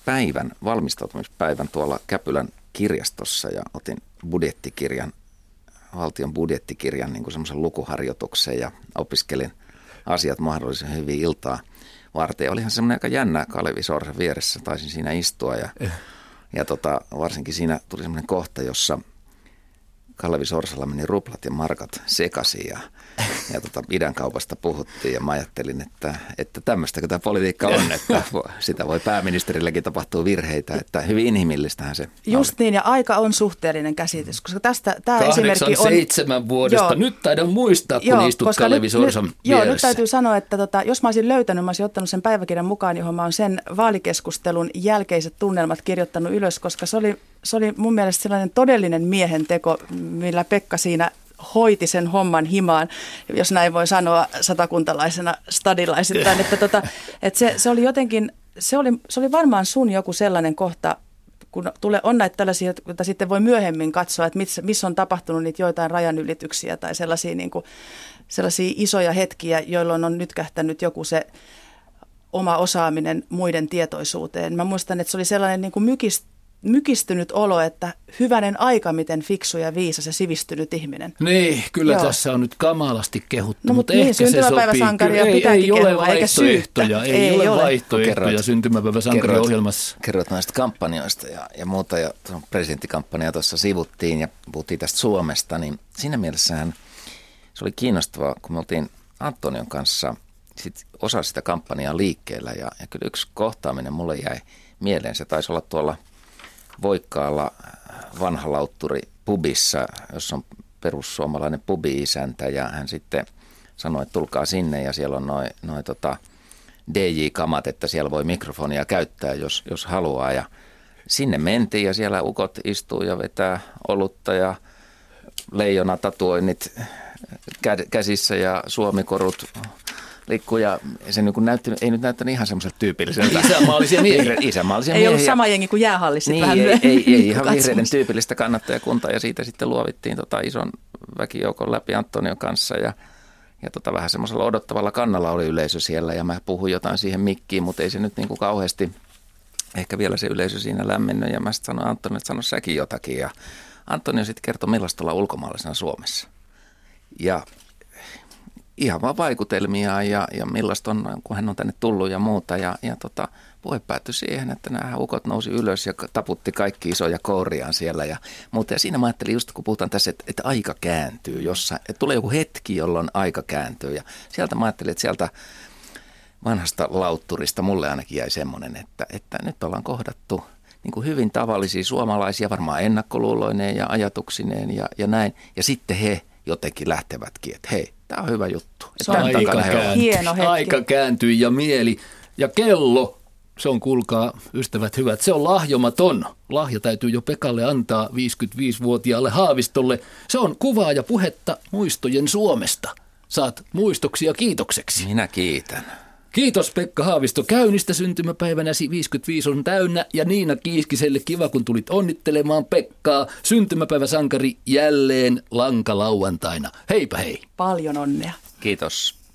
päivän, valmistautumispäivän tuolla Käpylän kirjastossa ja otin budjettikirjan, valtion budjettikirjan niin kuin semmoisen lukuharjoituksen ja opiskelin asiat mahdollisen hyvin iltaa varten. Ja olihan semmoinen aika jännä Kalevi Sorsan vieressä, taisin siinä istua ja, ja tota, varsinkin siinä tuli semmoinen kohta, jossa Kalevi Sorsalla meni ruplat ja markat sekaisin ja, ja tota, idänkaupasta puhuttiin ja mä ajattelin, että, että tämmöistäkö tämä politiikka on, että sitä voi pääministerilläkin tapahtua virheitä, että hyvin inhimillistähän se Just oli. niin, ja aika on suhteellinen käsitys, koska tästä tämä esimerkki on... seitsemän vuodesta, joo, nyt taidan muistaa, kun joo, istut Kalevi Sorsan nyt, vieressä. Joo, nyt täytyy sanoa, että tota, jos mä olisin löytänyt, mä olisin ottanut sen päiväkirjan mukaan, johon mä oon sen vaalikeskustelun jälkeiset tunnelmat kirjoittanut ylös, koska se oli, se oli mun mielestä sellainen todellinen miehen teko, millä Pekka siinä hoiti sen homman himaan, jos näin voi sanoa satakuntalaisena stadilaisittain, että, tota, että se, se oli jotenkin, se oli, se oli varmaan sun joku sellainen kohta, kun tulee, on näitä tällaisia, joita sitten voi myöhemmin katsoa, että missä, missä on tapahtunut niitä joitain rajanylityksiä tai sellaisia, niin kuin, sellaisia isoja hetkiä, jolloin on nytkähtänyt joku se oma osaaminen muiden tietoisuuteen. Mä muistan, että se oli sellainen niin kuin mykist, mykistynyt olo, että hyvänen aika, miten fiksu ja viisas ja sivistynyt ihminen. Niin, kyllä joo, tässä on nyt kamalasti kehuttu, no, mutta niin, ehkä se sopii. Ei, ei ole kehua, vaihtoehtoja, ei, ei ole vaihtoehtoja syntymäpäiväsankariohjelmassa. Kerroit näistä kampanjoista ja, ja muuta, ja presidenttikampanjaa tuossa sivuttiin ja puhuttiin tästä Suomesta, niin siinä mielessähän se oli kiinnostavaa, kun me oltiin Antonion kanssa sit osa sitä kampanjaa liikkeellä, ja, ja kyllä yksi kohtaaminen mulle jäi mieleen, se taisi olla tuolla Voikkaalla vanhalautturi pubissa, jossa on perussuomalainen pubi-isäntä, ja hän sitten sanoi, että tulkaa sinne ja siellä on noin noi tota D J-kamat, että siellä voi mikrofonia käyttää, jos, jos haluaa. Ja sinne mentiin ja siellä ukot istuu ja vetää olutta ja leijona tatuoinnit käsissä ja suomikorut liikkuja. Se niin näytti, ei nyt näyttänyt ihan semmoiselta tyypilliseltä. Isämaallisia miehiä. Isämaallisia ei miehiä. ollut sama jengi kuin jäähallissa. Niin, ei, ei, ei, ei ihan vihreiden tyypillistä kannattajakuntaa, ja siitä sitten luovittiin tota ison väkijoukon läpi Antonion kanssa, ja, ja tota vähän semmoisella odottavalla kannalla oli yleisö siellä, ja mä puhuin jotain siihen mikkiin, mutta ei se nyt niin kuin kauheasti ehkä vielä se yleisö siinä lämmennyt, ja mä sitten sanoin Antonio, että sano säkin jotakin, ja Antonio sitten kertoi, millaista olla ulkomaalaisena Suomessa. Ja ihan vaan vaikutelmia ja, ja millaista on, kun hän on tänne tullut ja muuta. Ja, ja tota, puhe päättyi siihen, että nämä ukot nousi ylös ja taputti kaikki isoja kouriaan siellä ja muuta. Ja siinä mä ajattelin just, kun puhutaan tässä, että, että aika kääntyy jossain. Että tulee joku hetki, jolloin aika kääntyy. Ja sieltä mä ajattelin, että sieltä vanhasta lautturista mulle ainakin jäi semmoinen, että, että nyt ollaan kohdattu niin kuin hyvin tavallisia suomalaisia, varmaan ennakkoluuloineen ja ajatuksineen ja, ja näin. Ja sitten he jotenkin lähtevätkin, että hei, tämä on hyvä juttu. Se on aika, kääntyi, Hieno hetki. aika kääntyi ja mieli ja kello, se on kuulkaa ystävät hyvät, se on lahjomaton. Lahja täytyy jo Pekalle antaa viisikymmentäviisivuotiaalle Haavistolle. Se on kuvaa ja puhetta muistojen Suomesta. Saat muistoksia kiitokseksi. Minä kiitän. Kiitos Pekka Haavisto käynnistä, syntymäpäivänäsi viisikymmentäviisi on täynnä ja Niina Kiiskiselle kiva kun tulit onnittelemaan Pekkaa. Syntymäpäiväsankari jälleen lankalauantaina. Heipä hei. Paljon onnea. Kiitos.